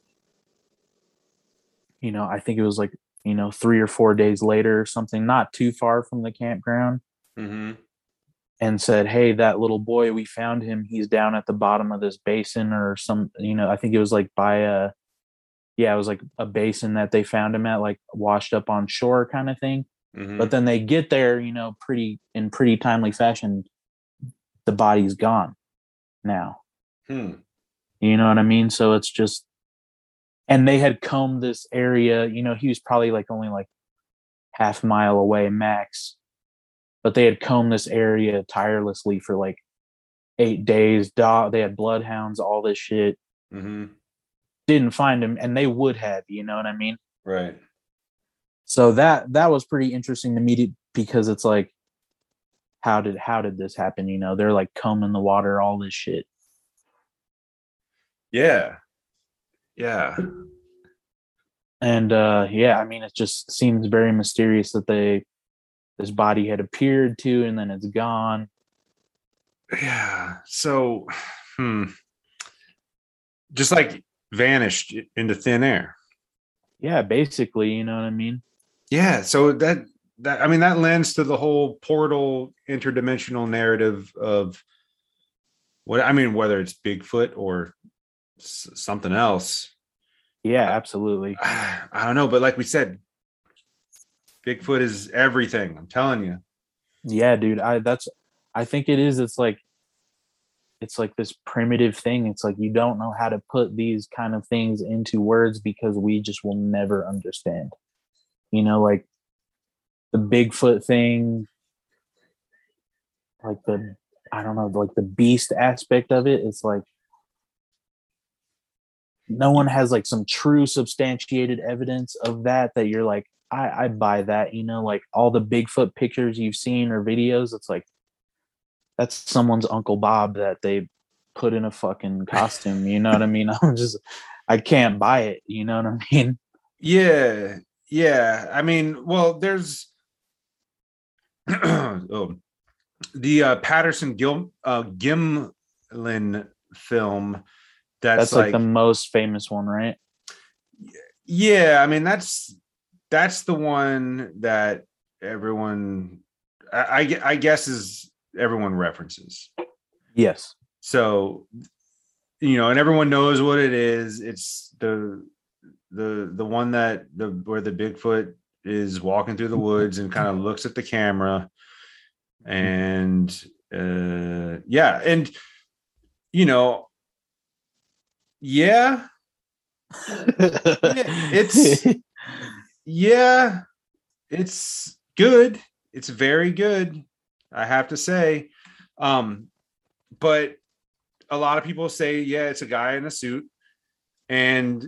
Speaker 2: I think it was like 3 or 4 days later or something, not too far from the campground,
Speaker 1: Mm-hmm.
Speaker 2: and said, "Hey, that little boy, we found him. He's down at the bottom of this basin or some. I think it was like by a yeah, it was like a basin that they found him at, like washed up on shore kind of thing."
Speaker 1: Mm-hmm.
Speaker 2: But then they get there, pretty timely fashion. The body's gone now.
Speaker 1: Hmm.
Speaker 2: You know what I mean? So it's just, and they had combed this area. He was probably like only like half mile away max, but they had combed this area tirelessly for like 8 days. They had bloodhounds, all this shit.
Speaker 1: Mm-hmm.
Speaker 2: Didn't find him, and they would have. You know what I mean?
Speaker 1: Right.
Speaker 2: So that was pretty interesting to me because it's like, how did this happen? They're like combing the water, all this shit.
Speaker 1: Yeah. Yeah.
Speaker 2: And yeah, I mean, it just seems very mysterious that this body had appeared to, and then it's gone.
Speaker 1: Yeah. So, just like vanished into thin air.
Speaker 2: Yeah, basically, you know what I mean?
Speaker 1: Yeah. So that I mean that lends to the whole portal interdimensional narrative of what I mean, whether it's Bigfoot or something else.
Speaker 2: Yeah, absolutely.
Speaker 1: I don't know, but like we said, Bigfoot is everything. I'm telling you.
Speaker 2: Yeah, dude. I think it is. It's like this primitive thing. It's like you don't know how to put these kind of things into words because we just will never understand. Like the Bigfoot thing, like the I don't know, like the beast aspect of it. It's like no one has like some true substantiated evidence of that you're like, I buy that. Like all the Bigfoot pictures you've seen or videos, it's like that's someone's Uncle Bob that they put in a fucking costume. You know what I mean? I can't buy it. You know what I mean?
Speaker 1: Yeah. Yeah. I mean, well, there's oh, the Patterson Gimlin film that's
Speaker 2: That's like the
Speaker 1: like
Speaker 2: most famous one, right?
Speaker 1: yeah, I mean that's the one that everyone I guess is everyone references.
Speaker 2: Yes.
Speaker 1: So and everyone knows what it is. It's the one that where the Bigfoot is walking through the woods and kind of looks at the camera and yeah, and you know yeah, yeah, yeah, it's good. It's very good, I have to say. But a lot of people say, yeah, it's a guy in a suit. And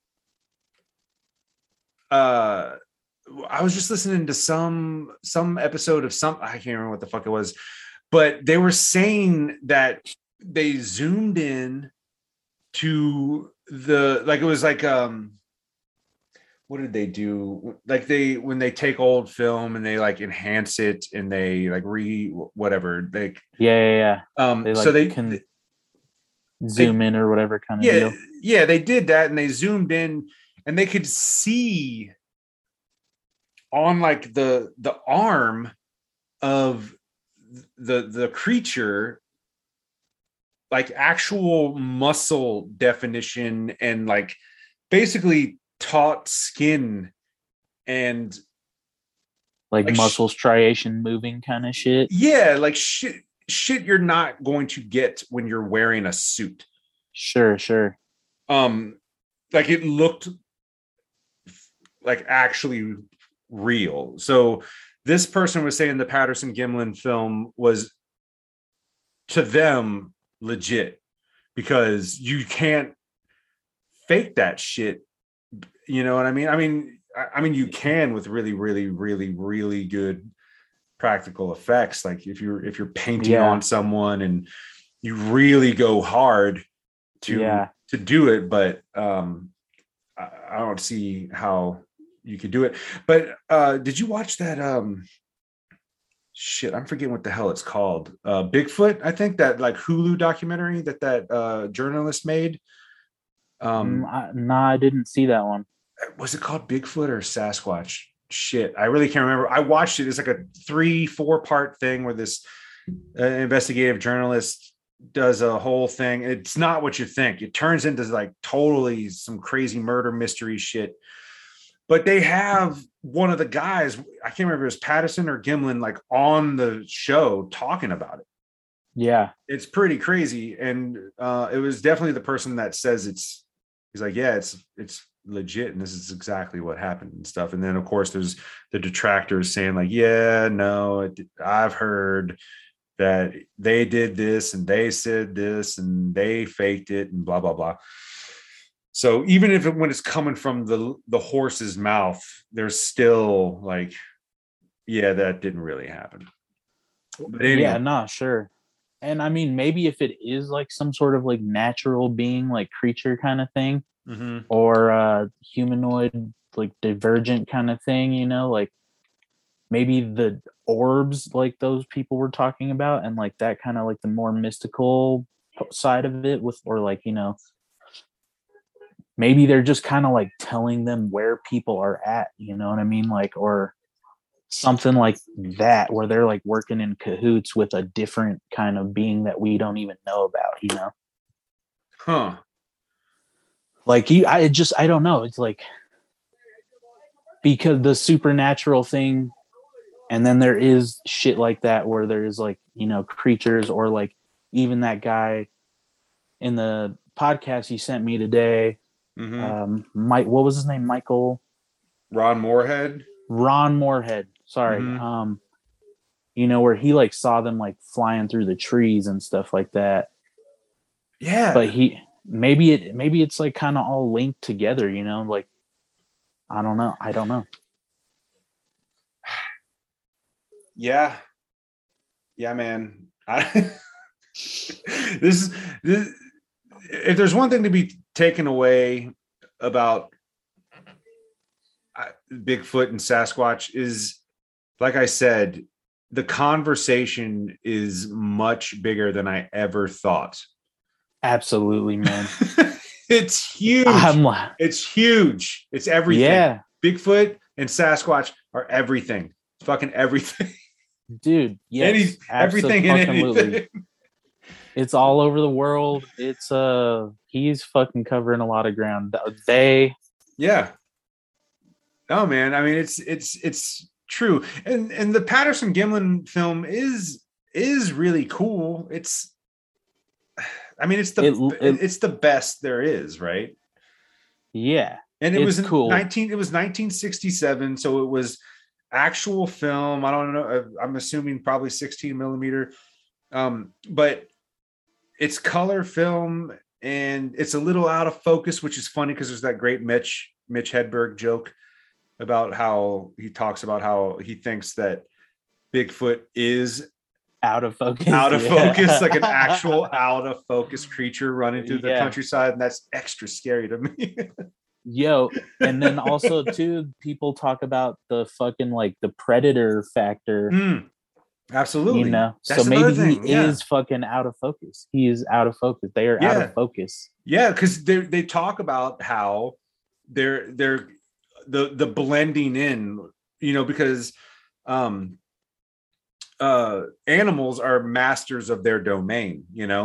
Speaker 1: I was just listening to some episode of I can't remember what the fuck it was, but they were saying that they zoomed in to the like it was like what did they do? Like when they take old film and they like enhance it and they like whatever
Speaker 2: Yeah. They
Speaker 1: so
Speaker 2: like can zoom
Speaker 1: they
Speaker 2: in or whatever kind of
Speaker 1: yeah
Speaker 2: deal.
Speaker 1: yeah they did that and they zoomed in and they could see on like the arm of the creature like actual muscle definition and like basically taut skin and
Speaker 2: Like
Speaker 1: like
Speaker 2: muscle striation moving kind of shit.
Speaker 1: yeah, like shit you're not going to get when you're wearing a suit.
Speaker 2: Sure.
Speaker 1: Like it looked like actually real. So this person was saying the Patterson Gimlin film was to them legit because you can't fake that shit. You know what I mean? I mean, I mean, you can with really, really, really, really good practical effects. Like if you're painting
Speaker 2: Yeah.
Speaker 1: on someone and you really go hard
Speaker 2: Yeah.
Speaker 1: to do it, but I don't see how you could do it. But did you watch that? Shit, I'm forgetting what the hell it's called. Bigfoot, I think, that like Hulu documentary that journalist made.
Speaker 2: Nah, I didn't see that one.
Speaker 1: Was it called Bigfoot or Sasquatch? Shit, I really can't remember. I watched it. It's like a 3-4 part thing where this investigative journalist does a whole thing. It's not what you think. It turns into like totally some crazy murder mystery shit. But they have one of the guys, I can't remember if it was Patterson or Gimlin, like on the show talking about it.
Speaker 2: Yeah.
Speaker 1: It's pretty crazy. And it was definitely the person that says he's like, yeah, it's legit. And this is exactly what happened and stuff. And then of course there's the detractors saying like, yeah, no, I've heard that they did this and they said this and they faked it and blah, blah, blah. So even if when it's coming from the horse's mouth, there's still like, yeah, that didn't really happen. But anyway.
Speaker 2: Yeah, nah, sure. And I mean, maybe if it is like some sort of like natural being, like creature kind of thing, or humanoid, like divergent kind of thing, like maybe the orbs, like those people were talking about, and like that kind of like the more mystical side of it with, or like, maybe they're just kind of like telling them where people are at, you know what I mean? Like, or something like that, where they're like working in cahoots with a different kind of being that we don't even know about,
Speaker 1: Huh.
Speaker 2: Like I don't know. It's like, because the supernatural thing, and then there is shit like that where there's like, creatures, or like even that guy in the podcast you sent me today, Mike, what was his name? Michael
Speaker 1: Ron Moorhead.
Speaker 2: Sorry. Where he like saw them like flying through the trees and stuff like that.
Speaker 1: Yeah.
Speaker 2: But maybe it's like kind of all linked together, like, I don't know.
Speaker 1: Yeah, man. This, if there's one thing to be taken away about Bigfoot and Sasquatch, is, like I said, the conversation is much bigger than I ever thought.
Speaker 2: Absolutely, man.
Speaker 1: It's huge. It's huge. It's everything.
Speaker 2: Yeah.
Speaker 1: Bigfoot and Sasquatch are everything. Fucking everything.
Speaker 2: Dude, yes.
Speaker 1: Everything and anything.
Speaker 2: It's all over the world. It's he's fucking covering a lot of ground.
Speaker 1: Yeah. Oh man, I mean it's true. And the Patterson Gimlin film is really cool. It's the best there is, right?
Speaker 2: Yeah.
Speaker 1: And it was cool. It was 1967, so it was actual film. I don't know. I'm assuming probably 16 millimeter. But it's color film, and it's a little out of focus, which is funny because there's that great Mitch Hedberg joke about how he talks about how he thinks that Bigfoot is
Speaker 2: out of focus,
Speaker 1: like an actual out of focus creature running through the countryside, and that's extra scary to me.
Speaker 2: Yo, and then also too, people talk about the fucking like the predator factor.
Speaker 1: Absolutely.
Speaker 2: So maybe he is fucking out of focus. He is out of focus. They are out of focus.
Speaker 1: Yeah, because they talk about how they're the blending in, because animals are masters of their domain,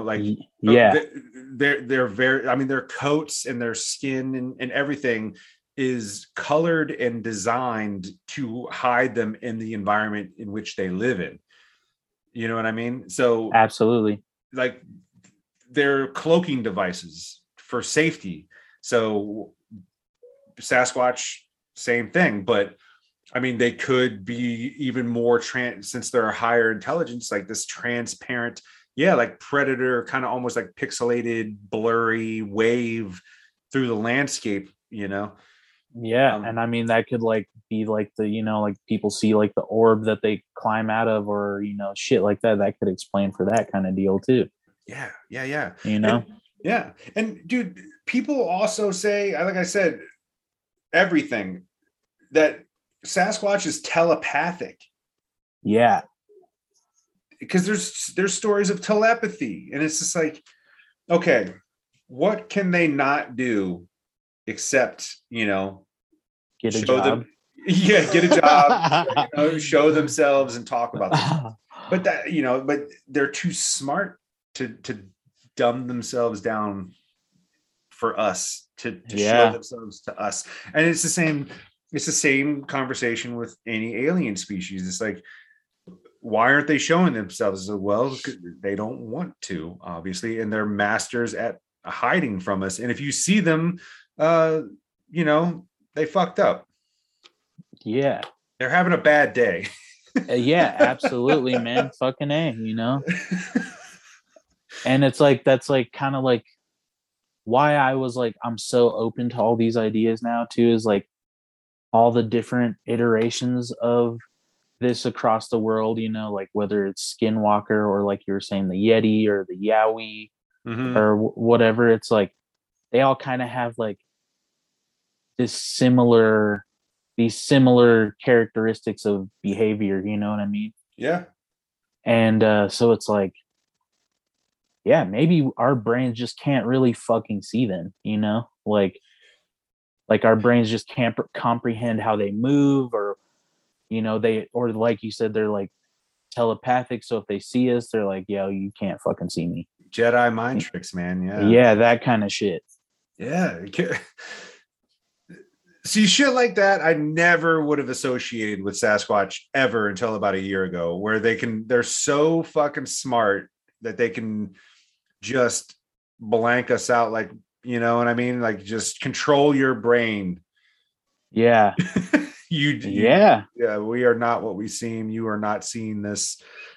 Speaker 1: they're very, their coats and their skin and everything is colored and designed to hide them in the environment in which they live in. You know what I mean? So
Speaker 2: absolutely,
Speaker 1: like they're cloaking devices for safety. So Sasquatch, same thing, but they could be even more since they're a higher intelligence, like this transparent, like predator, kind of almost like pixelated, blurry wave through the landscape,
Speaker 2: Yeah, and I mean that could like be like the, like people see like the orb that they climb out of, or shit like that. That could explain for that kind of deal too.
Speaker 1: Yeah, yeah, yeah.
Speaker 2: You know?
Speaker 1: And yeah. And dude, people also say, like I said, everything that Sasquatch is telepathic.
Speaker 2: Yeah.
Speaker 1: Because there's stories of telepathy, and it's just like, okay, what can they not do except,
Speaker 2: Get a
Speaker 1: show
Speaker 2: job.
Speaker 1: them, yeah, get a job, show themselves and talk about themselves. But that, but they're too smart to dumb themselves down for us to show themselves to us. And it's the same conversation with any alien species. It's like, why aren't they showing themselves? Well, they don't want to, obviously, and they're masters at hiding from us. And if you see them, they fucked up.
Speaker 2: Yeah.
Speaker 1: They're having a bad day.
Speaker 2: Yeah, absolutely, man. Fucking A, And it's like, that's like kind of like why I was like, I'm so open to all these ideas now too, is like all the different iterations of this across the world, like whether it's Skinwalker or like you were saying, the Yeti or the Yowie or whatever. It's like they all kind of have like these similar characteristics of behavior, you know what I mean?
Speaker 1: Yeah.
Speaker 2: And so it's like, yeah, maybe our brains just can't really fucking see them, like our brains just can't comprehend how they move, or or like you said, they're like telepathic, so if they see us, they're like, yo, you can't fucking see me.
Speaker 1: Jedi mind tricks, man.
Speaker 2: Yeah, that kind of shit.
Speaker 1: Yeah. See, shit like that I never would have associated with Sasquatch ever until about a year ago, where they're so fucking smart that they can just blank us out, like, you know what I mean? Like, just control your brain.
Speaker 2: Yeah.
Speaker 1: Yeah, we are not what we seem. You are not seeing this,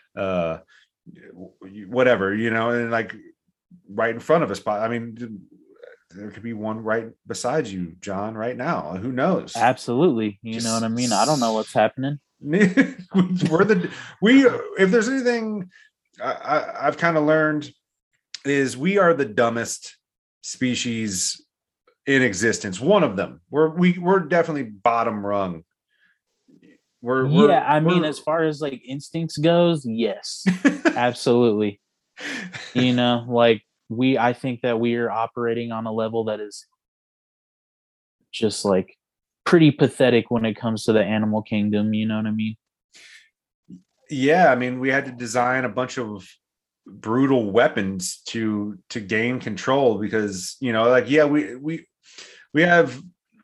Speaker 1: whatever, and like right in front of us. I mean, there could be one right beside you, John, right now. Who knows?
Speaker 2: Absolutely. You know what I mean? I don't know what's happening.
Speaker 1: If there's anything I've kind of learned, is we are the dumbest species in existence. One of them. We're definitely bottom rung.
Speaker 2: I mean, as far as like instincts goes, yes, absolutely. Like I think that we are operating on a level that is just like pretty pathetic when it comes to the animal kingdom. You know what I mean?
Speaker 1: Yeah, I mean, we had to design a bunch of brutal weapons to gain control, because like, yeah, we have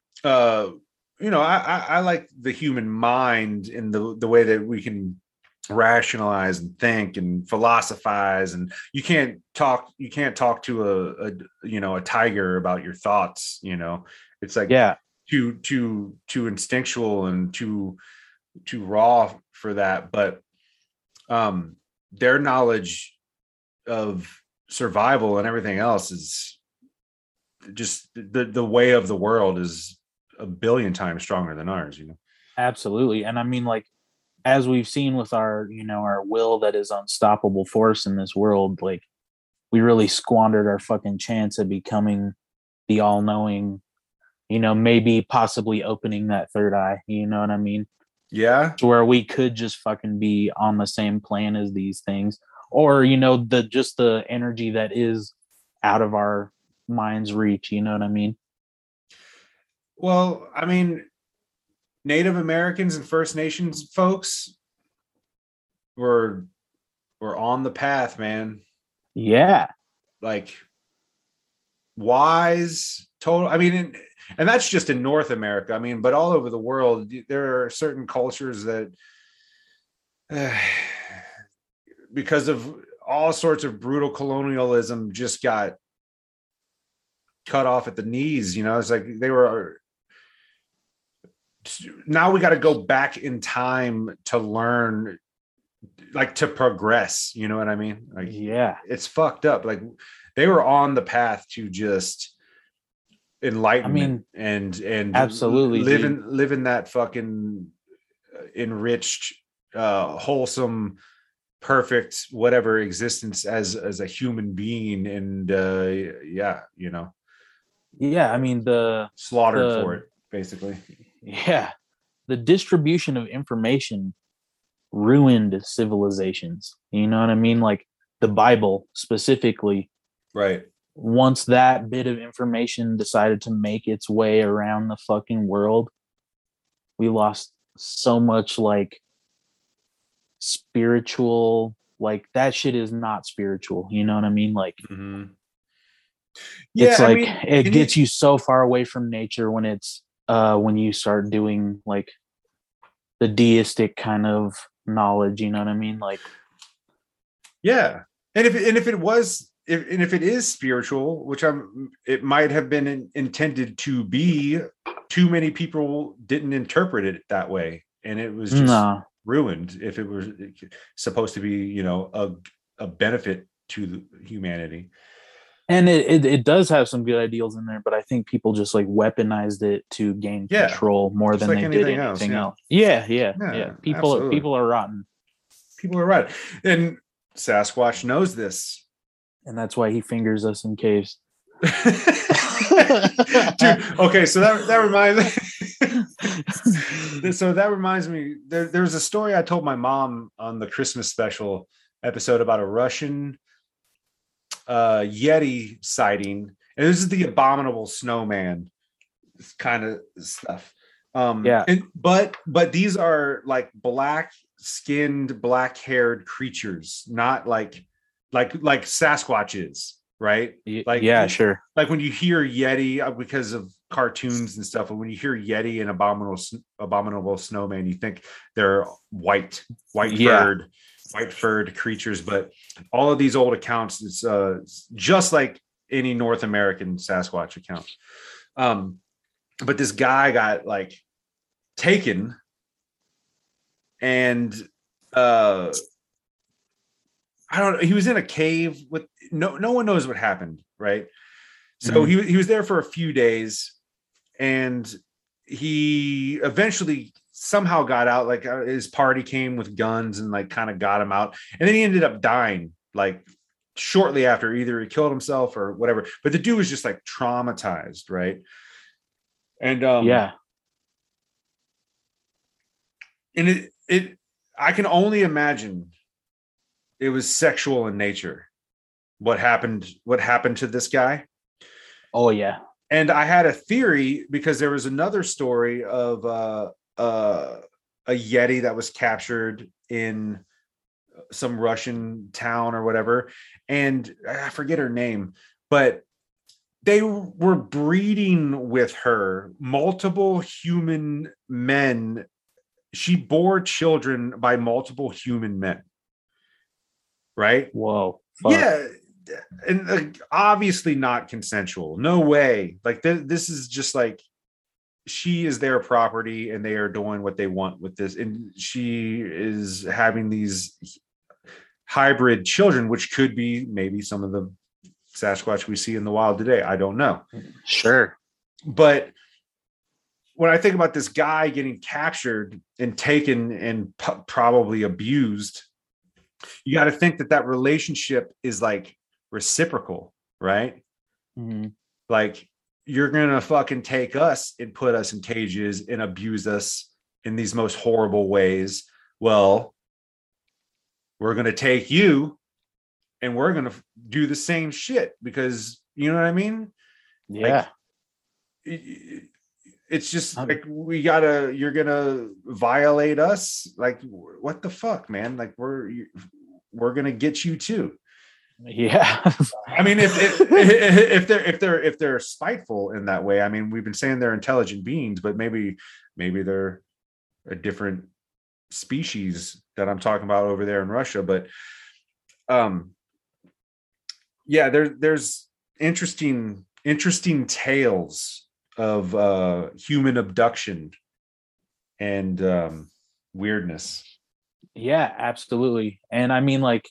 Speaker 1: I like the human mind in the way that we can rationalize and think and philosophize, and you can't talk to a tiger about your thoughts. It's like,
Speaker 2: yeah,
Speaker 1: too instinctual and too raw for that. But their knowledge of survival and everything else is just the way of the world is a billion times stronger than ours.
Speaker 2: Absolutely. And I mean, like, as we've seen with our our will that is unstoppable force in this world, like we really squandered our fucking chance of becoming the all-knowing, maybe possibly opening that third eye, you know what I mean?
Speaker 1: Yeah.
Speaker 2: To where we could just fucking be on the same plane as these things, or the energy that is out of our mind's reach, you know what I mean?
Speaker 1: Well, I mean, Native Americans and First Nations folks were on the path, man.
Speaker 2: Yeah.
Speaker 1: Like, wise, total. I mean, and that's just in North America. I mean, but all over the world, there are certain cultures that, because of all sorts of brutal colonialism, just got cut off at the knees. It's like they were. Now we got to go back in time to learn, like, to progress. You know what I mean? Like,
Speaker 2: yeah,
Speaker 1: it's fucked up. Like, they were on the path to just
Speaker 2: I
Speaker 1: enlightenment
Speaker 2: mean,
Speaker 1: and
Speaker 2: absolutely, dude.
Speaker 1: living that fucking enriched, wholesome, perfect, whatever existence as a human being, and yeah,
Speaker 2: Yeah, I mean
Speaker 1: slaughtered for
Speaker 2: the
Speaker 1: it, basically.
Speaker 2: yeah, the distribution of information ruined civilizations. You know what I mean? Like the Bible specifically,
Speaker 1: Right.
Speaker 2: once that bit of information decided to make its way around the fucking world, we lost so much like spiritual, like that shit is not spiritual. You know what I mean? Like
Speaker 1: Hmm.
Speaker 2: it's
Speaker 1: Yeah, I
Speaker 2: like
Speaker 1: mean,
Speaker 2: it
Speaker 1: and
Speaker 2: gets you so far away from nature when you start doing like the deistic kind of knowledge, you know what I mean? Like
Speaker 1: yeah, and if it was if it is spiritual, which it might have been intended to be, too many people didn't interpret it that way, and it was just
Speaker 2: nah.
Speaker 1: ruined. If it was supposed to be, a benefit to humanity.
Speaker 2: And it does have some good ideals in there, but I think people just like weaponized it to gain
Speaker 1: Yeah,
Speaker 2: control more
Speaker 1: just
Speaker 2: than
Speaker 1: like
Speaker 2: they did
Speaker 1: anything else.
Speaker 2: anything
Speaker 1: Yeah,
Speaker 2: else. Yeah, yeah, yeah.
Speaker 1: yeah,
Speaker 2: People
Speaker 1: absolutely.
Speaker 2: people are rotten.
Speaker 1: People are right, and Sasquatch knows this.
Speaker 2: And that's why he fingers us in caves.
Speaker 1: Dude, okay, so that reminds so that reminds me, there's a story I told my mom on the Christmas special episode about a Russian Yeti sighting, and this is the abominable snowman kind of stuff.
Speaker 2: Yeah.
Speaker 1: And but these are like black skinned, black haired creatures, not like Sasquatch is, right? Like
Speaker 2: Yeah, sure.
Speaker 1: like when you hear Yeti, because of cartoons and stuff, and when you hear Yeti and abominable snowman, you think they're white
Speaker 2: Yeah.
Speaker 1: furred, white furred creatures. But all of these old accounts, it's just like any North American Sasquatch account. But this guy got like taken, and I don't know, he was in a cave with no one knows what happened, right? So
Speaker 2: Mhm.
Speaker 1: he was there for a few days, and he eventually somehow got out. Like his party came with guns and like kind of got him out, and then he ended up dying like shortly after. Either he killed himself or whatever, but the dude was just like traumatized, right? And
Speaker 2: Yeah.
Speaker 1: and it I can only imagine it was sexual in nature. What happened to this guy?
Speaker 2: Oh yeah.
Speaker 1: And I had a theory because there was another story of a Yeti that was captured in some Russian town or whatever, and I forget her name, but they were breeding with her, multiple human men. She bore children by multiple human men, right?
Speaker 2: Whoa. Fuck.
Speaker 1: Yeah, and obviously not consensual. No way. Like this is just like, she is their property and they are doing what they want with this, and she is having these hybrid children, which could be maybe some of the Sasquatch we see in the wild today. I don't know.
Speaker 2: Sure.
Speaker 1: But when I think about this guy getting captured and taken and probably abused, you got to think that relationship is like reciprocal, right?
Speaker 2: Mm-hmm.
Speaker 1: Like, you're gonna fucking take us and put us in cages and abuse us in these most horrible ways. Well, we're gonna take you and we're gonna do the same shit, because you know what I mean?
Speaker 2: Yeah.
Speaker 1: Like, it's just like, you're gonna violate us. Like, what the fuck, man? Like, we're gonna get you too.
Speaker 2: Yeah.
Speaker 1: I mean, if they're spiteful in that way, I mean, we've been saying they're intelligent beings, but maybe they're a different species that I'm talking about over there in Russia. But um, yeah, there's interesting tales of human abduction and weirdness.
Speaker 2: Yeah, absolutely. And I mean, like,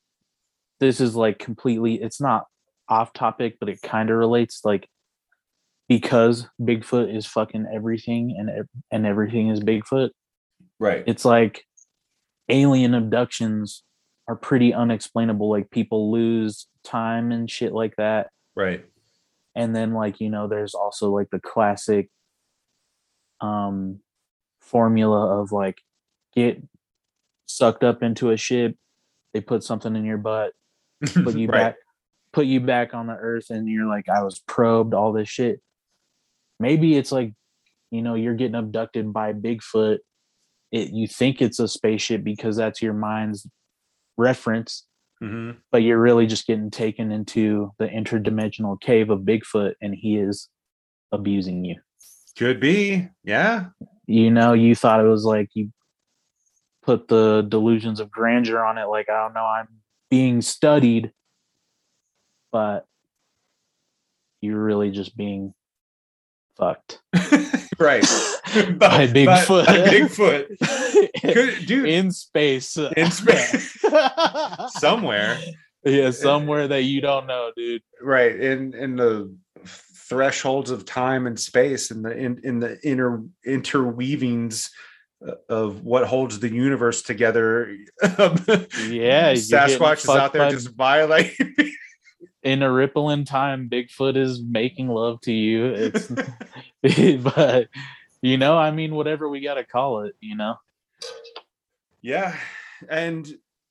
Speaker 2: this is like completely, it's not off topic, but it kind of relates. Like, because Bigfoot is fucking everything and everything is Bigfoot.
Speaker 1: Right.
Speaker 2: It's like alien abductions are pretty unexplainable. Like people lose time and shit like that.
Speaker 1: Right.
Speaker 2: And then like, there's also like the classic um formula of like get sucked up into a ship, they put something in your butt, put you
Speaker 1: Right.
Speaker 2: back put you back on the earth, and you're like, I was probed, all this shit. Maybe it's like, you're getting abducted by Bigfoot. You think it's a spaceship because that's your mind's reference,
Speaker 1: Mm-hmm.
Speaker 2: but you're really just getting taken into the interdimensional cave of Bigfoot, and he is abusing you.
Speaker 1: Could be. Yeah.
Speaker 2: You thought it was like you put the delusions of grandeur on it, like, I don't know, I'm being studied, but you're really just being fucked.
Speaker 1: Right.
Speaker 2: By Bigfoot.
Speaker 1: By Bigfoot. Dude.
Speaker 2: In space.
Speaker 1: In space. Somewhere.
Speaker 2: Yeah, somewhere that you don't know, dude.
Speaker 1: Right. In the thresholds of time and space, and in the interweavings of what holds the universe together.
Speaker 2: Yeah,
Speaker 1: Sasquatch is out there just violating.
Speaker 2: In a ripple in time, Bigfoot is making love to you. It's but I mean, whatever we gotta call it,
Speaker 1: Yeah. And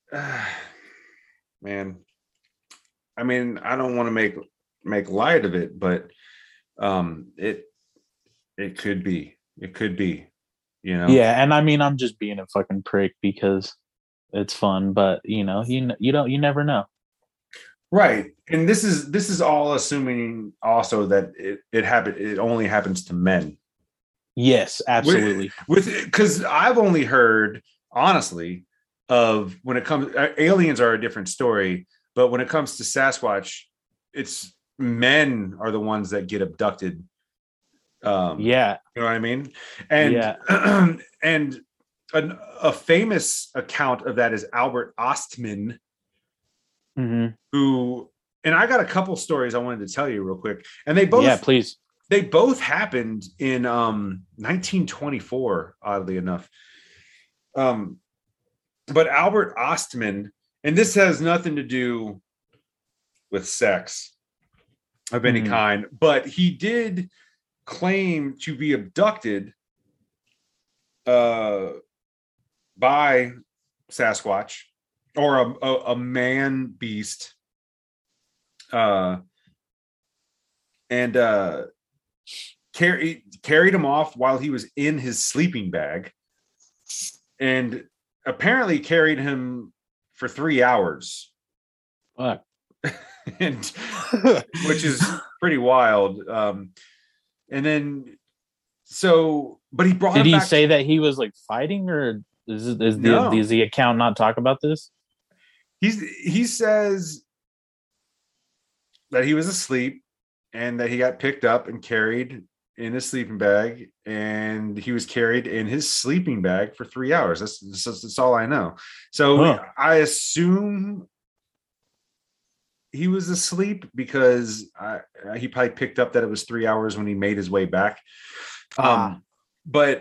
Speaker 1: man, I mean, I don't want to make light of it, but it could be. It could be,
Speaker 2: Yeah, and I mean, I'm just being a fucking prick because it's fun, but you never know.
Speaker 1: Right. And this is all assuming also that it only happens to men.
Speaker 2: Yes, absolutely.
Speaker 1: Because I've only heard, honestly, of when it comes, aliens are a different story, but when it comes to Sasquatch, it's men are the ones that get abducted.
Speaker 2: Yeah.
Speaker 1: You know what I mean? And
Speaker 2: yeah.
Speaker 1: And a famous account of that is Albert Ostman,
Speaker 2: mm-hmm.
Speaker 1: who, and I got a couple stories I wanted to tell you real quick, and
Speaker 2: please.
Speaker 1: They both happened in 1924, oddly enough. But Albert Ostman, and this has nothing to do with sex of any kind, but he did claim to be abducted by Sasquatch, or a man beast, and carried him off while he was in his sleeping bag, and apparently carried him for 3 hours.
Speaker 2: What?
Speaker 1: And which is pretty wild. And then but he brought.
Speaker 2: Did he say that he was like fighting, or does the account not talk about this?
Speaker 1: He says that he was asleep and that he got picked up and carried in his sleeping bag, and he was carried in his sleeping bag for 3 hours. That's all I know. So I assume he was asleep because he probably picked up that it was 3 hours when he made his way back. But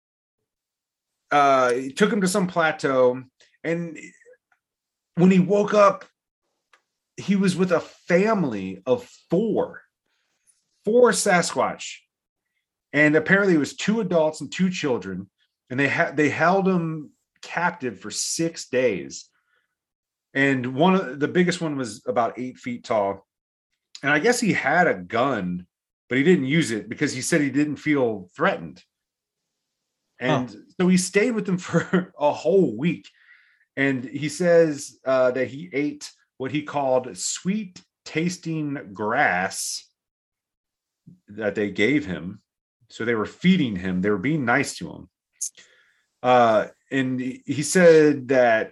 Speaker 1: he took him to some plateau, and when he woke up, he was with a family of four Sasquatch, and apparently it was 2 adults and 2 children, and they held him captive for 6 days. And the biggest one was about 8 feet tall, and I guess he had a gun, but he didn't use it because he said he didn't feel threatened. And so he stayed with them for a whole week. And he says that he ate what he called sweet tasting grass that they gave him. So they were feeding him. They were being nice to him. And he said that,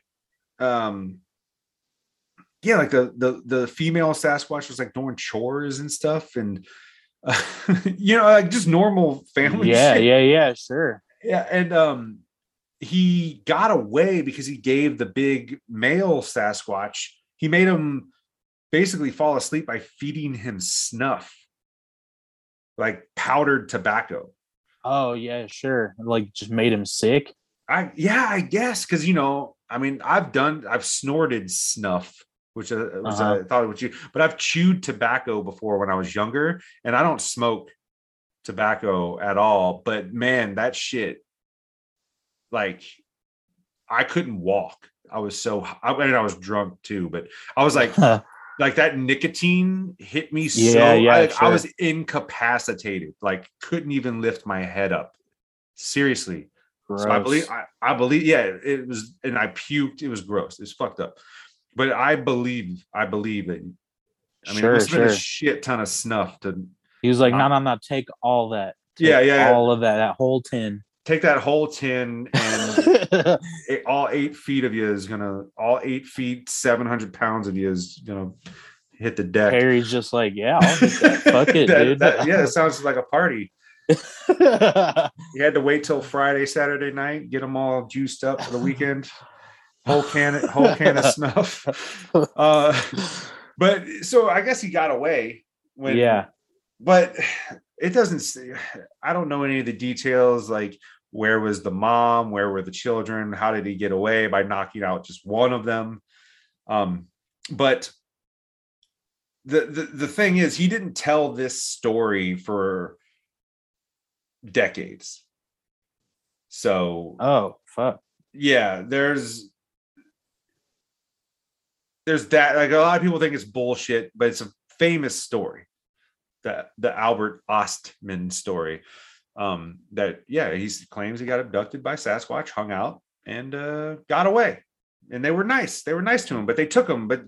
Speaker 1: like the female Sasquatch was like doing chores and stuff. And, like just normal family shit.
Speaker 2: Yeah, sure.
Speaker 1: Yeah. And he got away because he gave the big male Sasquatch, he made him basically fall asleep by feeding him snuff. like powdered tobacco.
Speaker 2: Oh yeah, sure. Like just made him sick.
Speaker 1: I guess because I mean, I've snorted snuff,
Speaker 2: Uh
Speaker 1: which
Speaker 2: huh.
Speaker 1: I thought would you, but I've chewed tobacco before when I was younger, and I don't smoke tobacco at all. But man, that shit, like, I couldn't walk. I was drunk too, but I was like that nicotine hit me
Speaker 2: Yeah,
Speaker 1: so
Speaker 2: yeah,
Speaker 1: I was
Speaker 2: sure.
Speaker 1: incapacitated, like couldn't even lift my head up. Seriously. So
Speaker 2: Gross.
Speaker 1: I believe, yeah, it was, and I puked. It was gross. It's fucked up. But I believe that. I mean, it
Speaker 2: Sure,
Speaker 1: must have been a
Speaker 2: sure.
Speaker 1: shit ton of snuff to
Speaker 2: He was like, no,
Speaker 1: not.
Speaker 2: no, no, take all that.
Speaker 1: Yeah,
Speaker 2: Take
Speaker 1: yeah.
Speaker 2: all of that, that whole tin.
Speaker 1: Take that whole tin, and all 8 feet of you is gonna, all 8 feet, 700 pounds of you is gonna hit the deck.
Speaker 2: Harry's just like, yeah, I'll hit that. Fuck it, dude.
Speaker 1: Yeah, it sounds like a party. You had to wait till Friday, Saturday night, get them all juiced up for the weekend. Whole can of snuff. But so I guess he got away when,
Speaker 2: Yeah.
Speaker 1: but it doesn't say, I don't know any of the details, like where was the mom, where were the children, how did he get away by knocking out just one of them. But the thing is, he didn't tell this story for decades. So
Speaker 2: Oh, fuck.
Speaker 1: yeah, there's that. Like, a lot of people think it's bullshit, but it's a famous story, the Albert Ostman story. That, yeah, he claims he got abducted by Sasquatch, hung out, and got away. And they were nice. They were nice to him, but they took him. But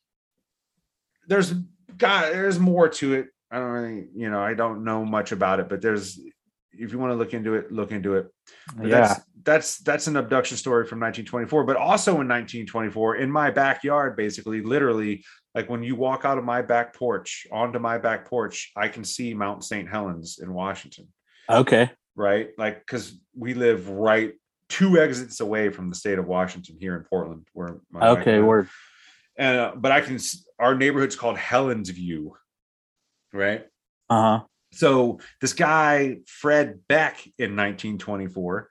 Speaker 1: there's more to it. I don't really, I don't know much about it, but if you want to look into it, look into it. But
Speaker 2: Yeah.
Speaker 1: that's an abduction story from 1924. But also in 1924, in my backyard, basically, literally, like when you walk out of my back porch onto my back porch, I can see Mount St. Helens in Washington.
Speaker 2: Okay.
Speaker 1: Right, like, because we live right 2 exits away from the state of Washington here in Portland, where my wife
Speaker 2: Okay,
Speaker 1: lives.
Speaker 2: word.
Speaker 1: And but our neighborhood's called Helens View, right?
Speaker 2: Uh-huh.
Speaker 1: So this guy Fred Beck in 1924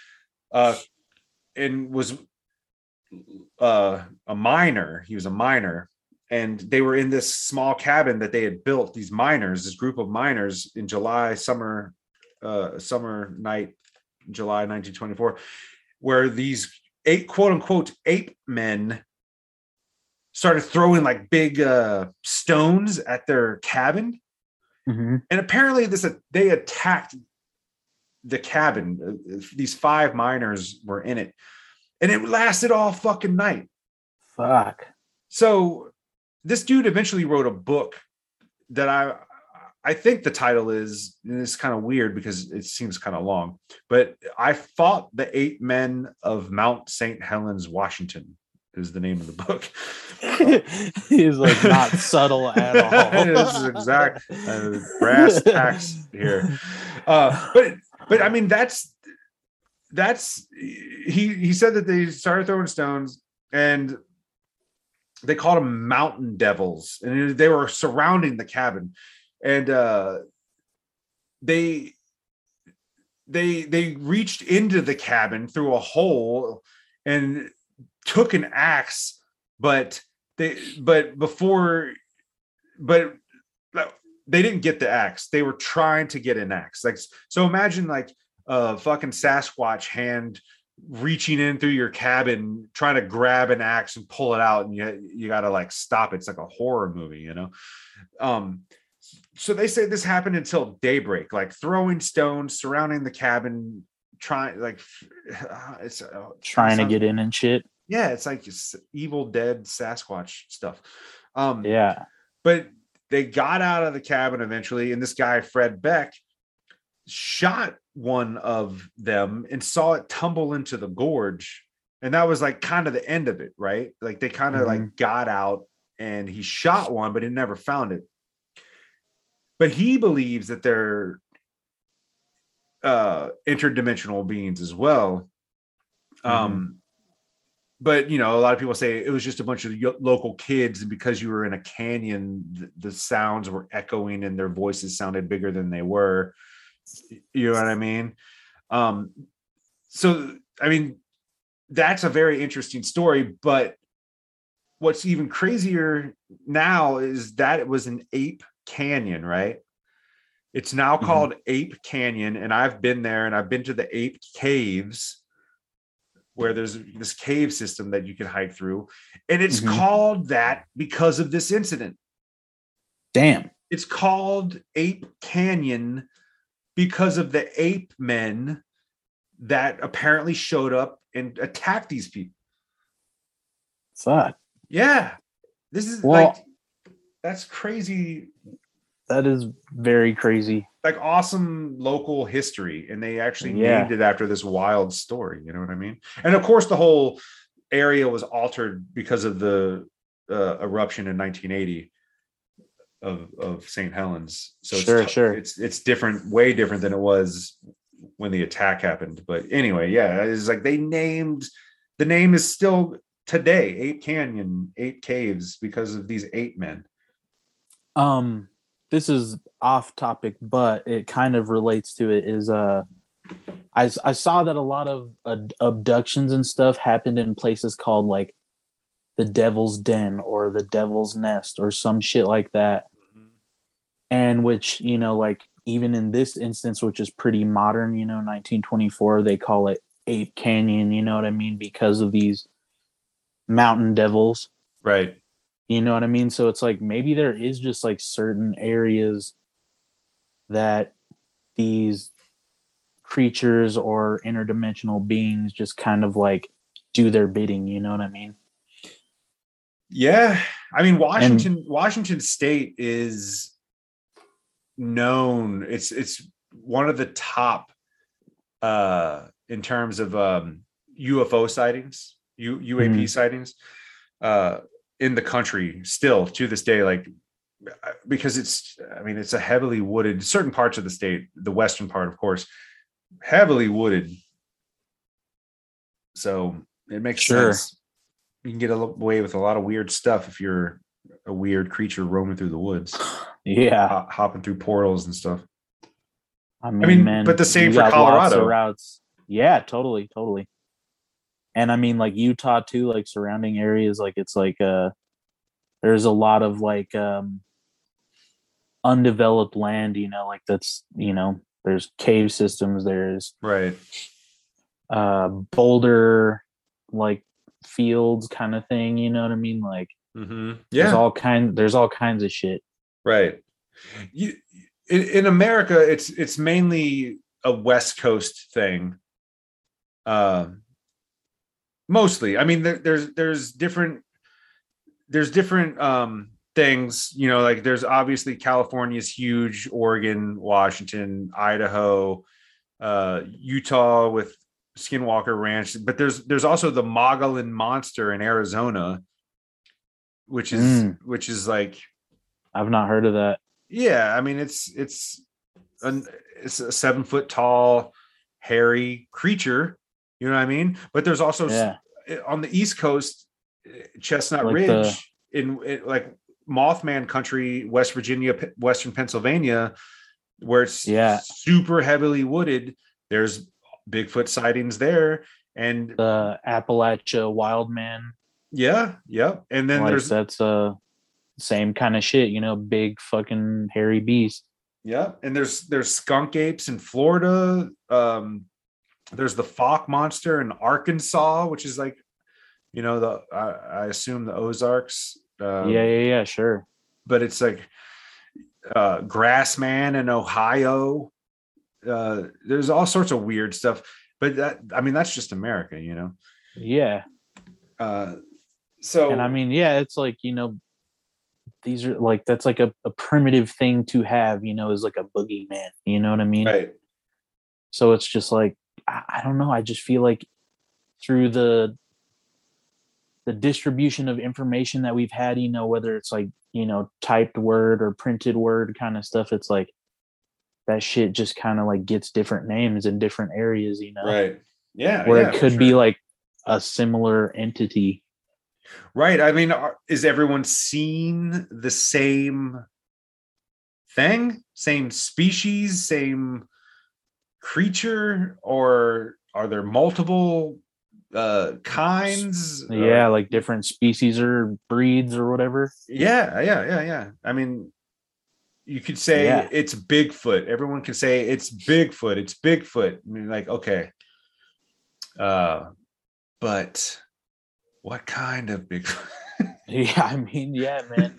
Speaker 1: and was a miner. He was a miner, and they were in this small cabin that they had built, these miners, this group of miners, in summer night, July 1924, where these quote unquote ape men started throwing like big stones at their cabin.
Speaker 2: Mm-hmm.
Speaker 1: And apparently they attacked the cabin. These 5 miners were in it, and it lasted all fucking night.
Speaker 2: Fuck.
Speaker 1: So this dude eventually wrote a book that I think the title is, and it's kind of weird because it seems kind of long, but I Fought the 8 Men of Mount St. Helens, Washington, is the name of the book.
Speaker 2: He's like not subtle at all.
Speaker 1: This is exact brass tacks here. But I mean, that's he said that they started throwing stones, and they called them mountain devils, and they were surrounding the cabin, and they reached into the cabin through a hole and took an axe, but they didn't get the axe. They were trying to get an axe. Like, so imagine like a fucking Sasquatch hand reaching in through your cabin, trying to grab an axe and pull it out, and you got to like stop it. It's like a horror movie, So they say this happened until daybreak, like throwing stones, surrounding the cabin, trying, like, it's
Speaker 2: trying to get in and shit.
Speaker 1: Yeah, it's like Evil Dead Sasquatch stuff.
Speaker 2: Yeah.
Speaker 1: But they got out of the cabin eventually, and this guy Fred Beck shot one of them and saw it tumble into the gorge, and that was like kind of the end of it, right? Like they kind of like got out, and he shot one, but he never found it. But he believes that they're interdimensional beings as well. but you know, a lot of people say it was just a bunch of local kids, and because you were in a canyon, the sounds were echoing and their voices sounded bigger than they were. You know what I mean? Um, so I mean, that's a very interesting story, but what's even crazier now is that it was an ape canyon, right? It's now called Ape Canyon, and I've been there, and I've been to the ape caves where there's this cave system that you can hike through, and it's called that because of this incident.
Speaker 2: Damn.
Speaker 1: It's called Ape Canyon because of the ape men that apparently showed up and attacked these people.
Speaker 2: Fuck.
Speaker 1: Yeah. This is that's crazy.
Speaker 2: That is very crazy.
Speaker 1: Like awesome local history. And they actually named it after this wild story. You know what I mean? And of course, the whole area was altered because of the eruption in 1980 of St. Helens. So it's different, way different than it was when the attack happened. But anyway, yeah, it's like the name is still today Ape Canyon, Ape Caves, because of these ape men.
Speaker 2: This is off topic, but it kind of relates to it. Is I saw that a lot of abductions and stuff happened in places called like the Devil's Den or the Devil's Nest or some shit like that. And which, you know, like even in this instance, which is pretty modern, you know, 1924, they call it Ape Canyon, you know what I mean? Because of these mountain devils.
Speaker 1: Right.
Speaker 2: You know what I mean? So it's like maybe there is just like certain areas that these creatures or interdimensional beings just kind of like do their bidding, you know what I mean?
Speaker 1: Yeah. I mean, Washington State is known. It's one of the top in terms of UFO sightings, UAP sightings in the country still to this day, like because it's a heavily wooded, certain parts of the state, the western part, of course, heavily wooded. So it makes sense. You can get away with a lot of weird stuff if you're a weird creature roaming through the woods.
Speaker 2: Yeah.
Speaker 1: Hopping through portals and stuff.
Speaker 2: I mean, man,
Speaker 1: but the same for Colorado.
Speaker 2: Routes. Yeah, totally. And I mean, like Utah too, like surrounding areas, like it's like there's a lot of like undeveloped land, you know, like that's, you know, there's cave systems, there's
Speaker 1: right
Speaker 2: boulder like fields kind of thing, you know what I mean? Like there's all kinds of shit.
Speaker 1: Right. In America, it's mainly a West Coast thing. Mostly, I mean, there's different things, you know, like there's obviously California's huge, Oregon, Washington, Idaho, Utah with Skinwalker Ranch, but there's also the Mogollon Monster in Arizona, which is like,
Speaker 2: I've not heard of that.
Speaker 1: Yeah, I mean it's a 7 foot tall, hairy creature. You know what I mean? But there's also on the East Coast, Chestnut like Ridge in like Mothman country, West Virginia, Western Pennsylvania, where it's super heavily wooded. There's Bigfoot sightings there, and
Speaker 2: the Appalachia Wildman.
Speaker 1: Yeah. And then
Speaker 2: like that's same kind of shit, you know, big fucking hairy beast.
Speaker 1: Yeah, and there's skunk apes in Florida. There's the Fawk Monster in Arkansas, which is like, you know, I assume the Ozarks.
Speaker 2: Yeah, sure.
Speaker 1: But it's like Grassman in Ohio. There's all sorts of weird stuff, but that's just America, you know.
Speaker 2: Yeah.
Speaker 1: So,
Speaker 2: and I mean, yeah, it's like, you know, these are like, that's like a primitive thing to have, you know, is like a boogeyman, you know what I mean?
Speaker 1: Right.
Speaker 2: So it's just like, I don't know. I just feel like through the distribution of information that we've had, you know, whether it's like, you know, typed word or printed word kind of stuff, it's like that shit just kind of like gets different names in different areas, you know?
Speaker 1: Right. Yeah.
Speaker 2: Where it could be like a similar entity.
Speaker 1: Right. I mean, is everyone seeing the same thing, same species, same creature, or are there multiple kinds?
Speaker 2: Yeah, like different species or breeds or whatever.
Speaker 1: Yeah. I mean, you could say
Speaker 2: Yeah.
Speaker 1: it's Bigfoot. Everyone can say it's Bigfoot. It's Bigfoot. I mean, like, okay. But what kind of Bigfoot?
Speaker 2: Yeah, I mean, yeah, man,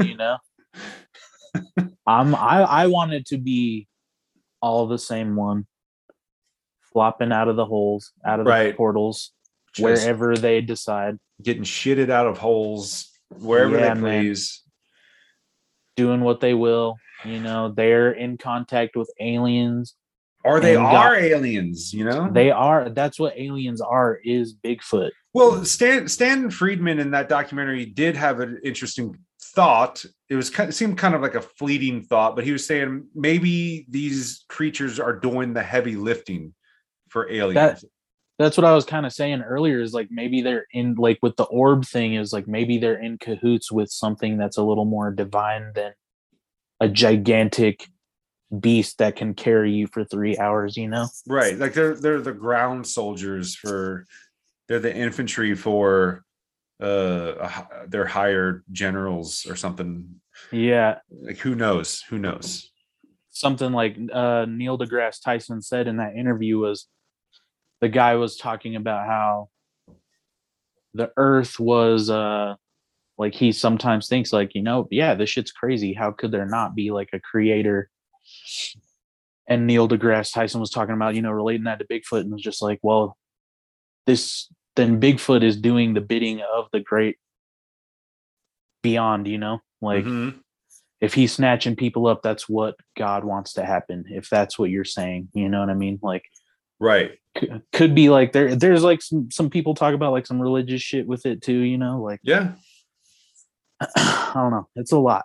Speaker 2: I want it to be all the same one, flopping out of the holes, out of the
Speaker 1: Right.
Speaker 2: portals,
Speaker 1: Just
Speaker 2: wherever they decide.
Speaker 1: getting shitted out of holes wherever
Speaker 2: Yeah,
Speaker 1: they
Speaker 2: man.
Speaker 1: please.
Speaker 2: Doing what they will. They're in contact with aliens.
Speaker 1: Or they
Speaker 2: And
Speaker 1: are aliens,
Speaker 2: They are. That's what aliens are, is Bigfoot.
Speaker 1: Well, Stan Friedman in that documentary did have an interesting thought. It seemed kind of like a fleeting thought, but he was saying maybe these creatures are doing the heavy lifting for aliens.
Speaker 2: That's what I was kind of saying earlier, is like maybe they're in, like with the orb thing, is like maybe they're in cahoots with something that's a little more divine than a gigantic beast that can carry you for 3 hours,
Speaker 1: Right. Like they're the ground soldiers they're the infantry for their hired generals or something.
Speaker 2: Yeah.
Speaker 1: Like who knows?
Speaker 2: Something like Neil deGrasse Tyson said in that interview was, the guy was talking about how the earth was like, he sometimes thinks like, yeah, this shit's crazy. How could there not be like a creator? And Neil deGrasse Tyson was talking about, relating that to Bigfoot, and was just like, well, then Bigfoot is doing the bidding of the great beyond, like if he's snatching people up, that's what God wants to happen. If that's what you're saying, you know what I mean? Like,
Speaker 1: right.
Speaker 2: Could be like there's like some people talk about like some religious shit with it too, like,
Speaker 1: yeah.
Speaker 2: I don't know. It's a lot.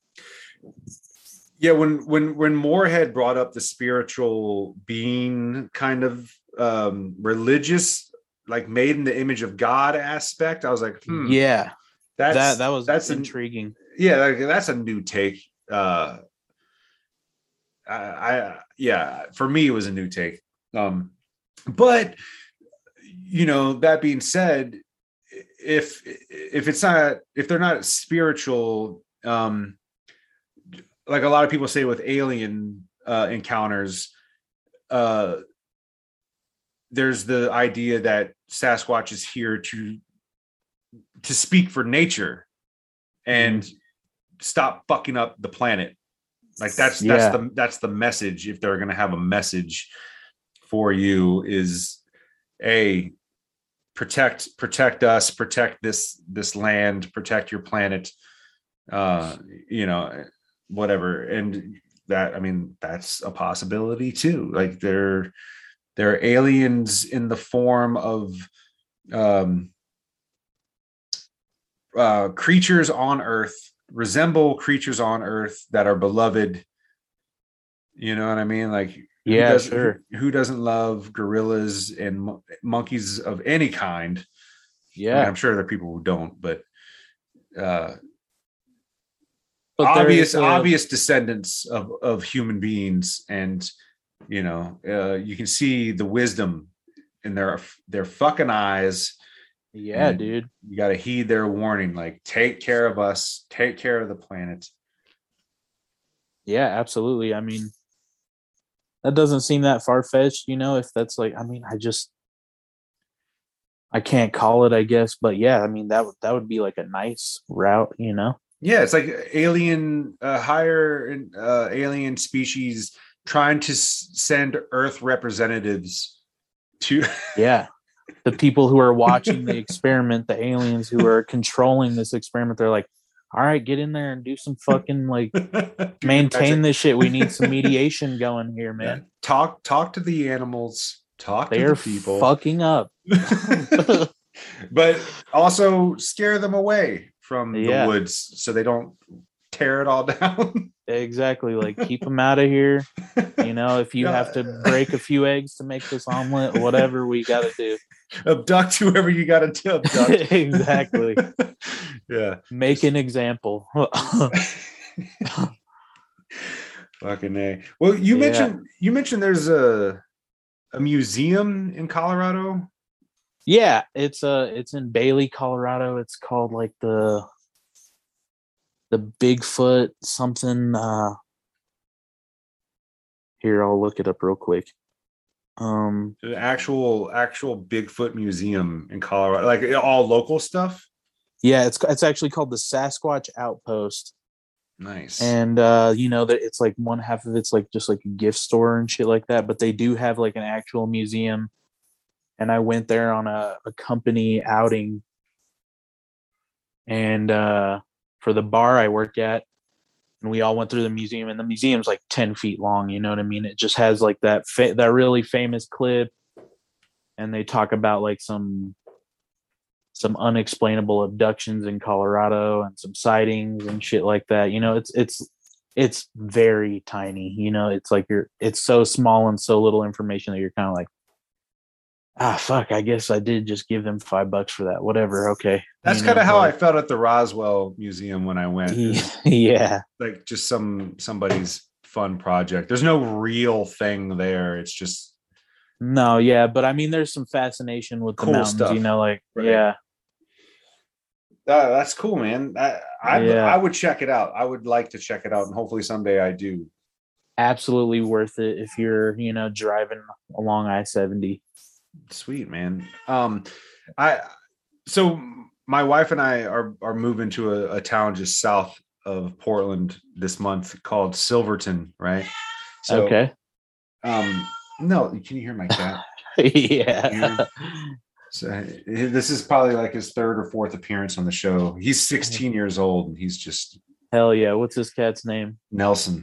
Speaker 1: Yeah, when Moorhead brought up the spiritual being kind of religious, like made in the image of God aspect, I was like,
Speaker 2: yeah, that's intriguing.
Speaker 1: That's a new take. For me it was a new take. But that being said, if they're not spiritual, like a lot of people say with alien encounters, there's the idea that Sasquatch is here to speak for nature and stop fucking up the planet. Like that's the message. If they're going to have a message for you, is protect us, protect this land, protect your planet, whatever. And that, I mean, that's a possibility too. Like they're aliens in the form of creatures on Earth, resemble creatures on Earth that are beloved. You know what I mean? Like, who doesn't love gorillas and monkeys of any kind?
Speaker 2: Yeah,
Speaker 1: I mean, I'm sure there are people who don't, but obvious descendants of human beings, and you can see the wisdom in their fucking eyes.
Speaker 2: Yeah, dude,
Speaker 1: you got to heed their warning, like, take care of us, take care of the planet.
Speaker 2: Yeah, absolutely. I mean, that doesn't seem that far-fetched, if that's like, I mean, I can't call it, I guess, but yeah, I mean, that would be like a nice route,
Speaker 1: Yeah, it's like higher alien species trying to send Earth representatives to
Speaker 2: the people who are watching the experiment, the aliens who are controlling this experiment. They're like, all right, get in there and do some fucking like maintain this shit. We need some mediation going here, man.
Speaker 1: Yeah. Talk to the animals. Talk
Speaker 2: to the people. Fucking up.
Speaker 1: But also scare them away from the woods so they don't tear it all down.
Speaker 2: Exactly. Like, keep them out of here. If you have to break a few eggs to make this omelet, whatever we got to do.
Speaker 1: Abduct whoever you got to abduct.
Speaker 2: Exactly.
Speaker 1: Yeah.
Speaker 2: Make an example.
Speaker 1: Fucking A. Well,
Speaker 2: Yeah.
Speaker 1: you mentioned there's a museum in Colorado.
Speaker 2: Yeah, it's in Bailey, Colorado. It's called like the Bigfoot something. Here, I'll look it up real quick.
Speaker 1: An actual Bigfoot museum in Colorado, like all local stuff.
Speaker 2: Yeah, it's actually called the Sasquatch Outpost.
Speaker 1: Nice.
Speaker 2: And you know that it's like one half of it's like just like a gift store and shit like that, but they do have like an actual museum. And I went there on a company outing, and for the bar I work at, and we all went through the museum, and the museum's like 10 feet long. You know what I mean? It just has like that really famous clip, and they talk about like some unexplainable abductions in Colorado and some sightings and shit like that. You know, it's very tiny. You know, it's like it's so small and so little information that you're kind of like, fuck, I guess I did just give them $5 for that. Whatever. Okay.
Speaker 1: That's kind of how I felt at the Roswell Museum when I went.
Speaker 2: Yeah.
Speaker 1: Like just somebody's fun project. There's no real thing there. It's just
Speaker 2: no, yeah, but I mean there's some fascination with
Speaker 1: cool
Speaker 2: the mountains,
Speaker 1: stuff.
Speaker 2: you know, like
Speaker 1: right.
Speaker 2: Yeah.
Speaker 1: That's cool, man. I would check it out. I would like to check it out, and hopefully someday I do.
Speaker 2: Absolutely worth it if you're, you know, driving along I-70.
Speaker 1: Sweet, man. So my wife and I are moving to a town just south of Portland this month called Silverton, right? So,
Speaker 2: okay.
Speaker 1: No, can you hear my cat?
Speaker 2: Yeah.
Speaker 1: So this is probably like his third or fourth appearance on the show. He's 16 years old, and he's just
Speaker 2: hell yeah. What's this cat's name?
Speaker 1: Nelson.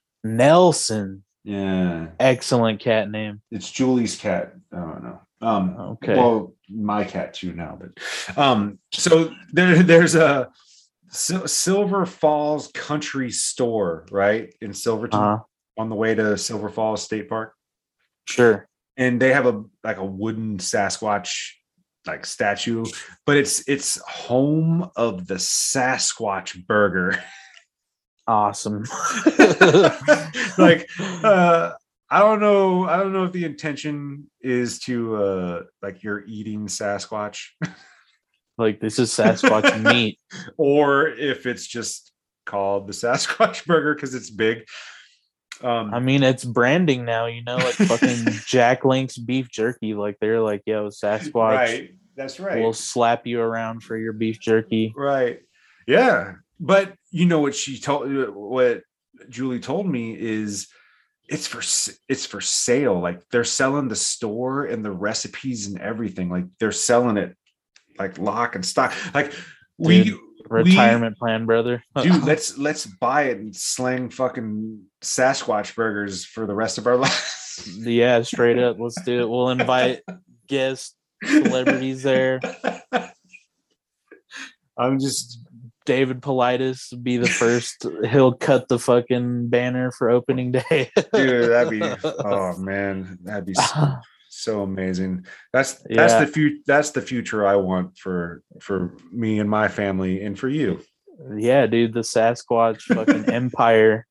Speaker 1: Yeah.
Speaker 2: Excellent cat name.
Speaker 1: It's Julie's cat. I don't know.
Speaker 2: Okay.
Speaker 1: Well, my cat too now, but so there's a Silver Falls Country Store, right, in Silverton, on the way to Silver Falls State Park.
Speaker 2: Sure.
Speaker 1: And they have a wooden Sasquatch like statue, but it's home of the Sasquatch burger.
Speaker 2: Awesome.
Speaker 1: Like I don't know if the intention is to like you're eating Sasquatch.
Speaker 2: Like this is Sasquatch meat.
Speaker 1: Or if it's just called the Sasquatch burger because it's big.
Speaker 2: I mean, it's branding now, you know, like fucking Jack Link's beef jerky. Like they're like, yo, Sasquatch.
Speaker 1: Right. That's right.
Speaker 2: We'll slap you around for your beef jerky.
Speaker 1: Right. Yeah. But you know what Julie told me is it's for sale. Like they're selling the store and the recipes and everything. Like they're selling it like lock and stock. Like
Speaker 2: retirement plan, brother.
Speaker 1: Dude, let's buy it and slang fucking Sasquatch burgers for the rest of our lives.
Speaker 2: Yeah, straight up. Let's do it. We'll invite guests, celebrities there. I'm just David Paulides be the first. He'll cut the fucking banner for opening day.
Speaker 1: Dude, that'd be so amazing. That's the future I want for me and my family and for you.
Speaker 2: Yeah, dude, the Sasquatch fucking empire.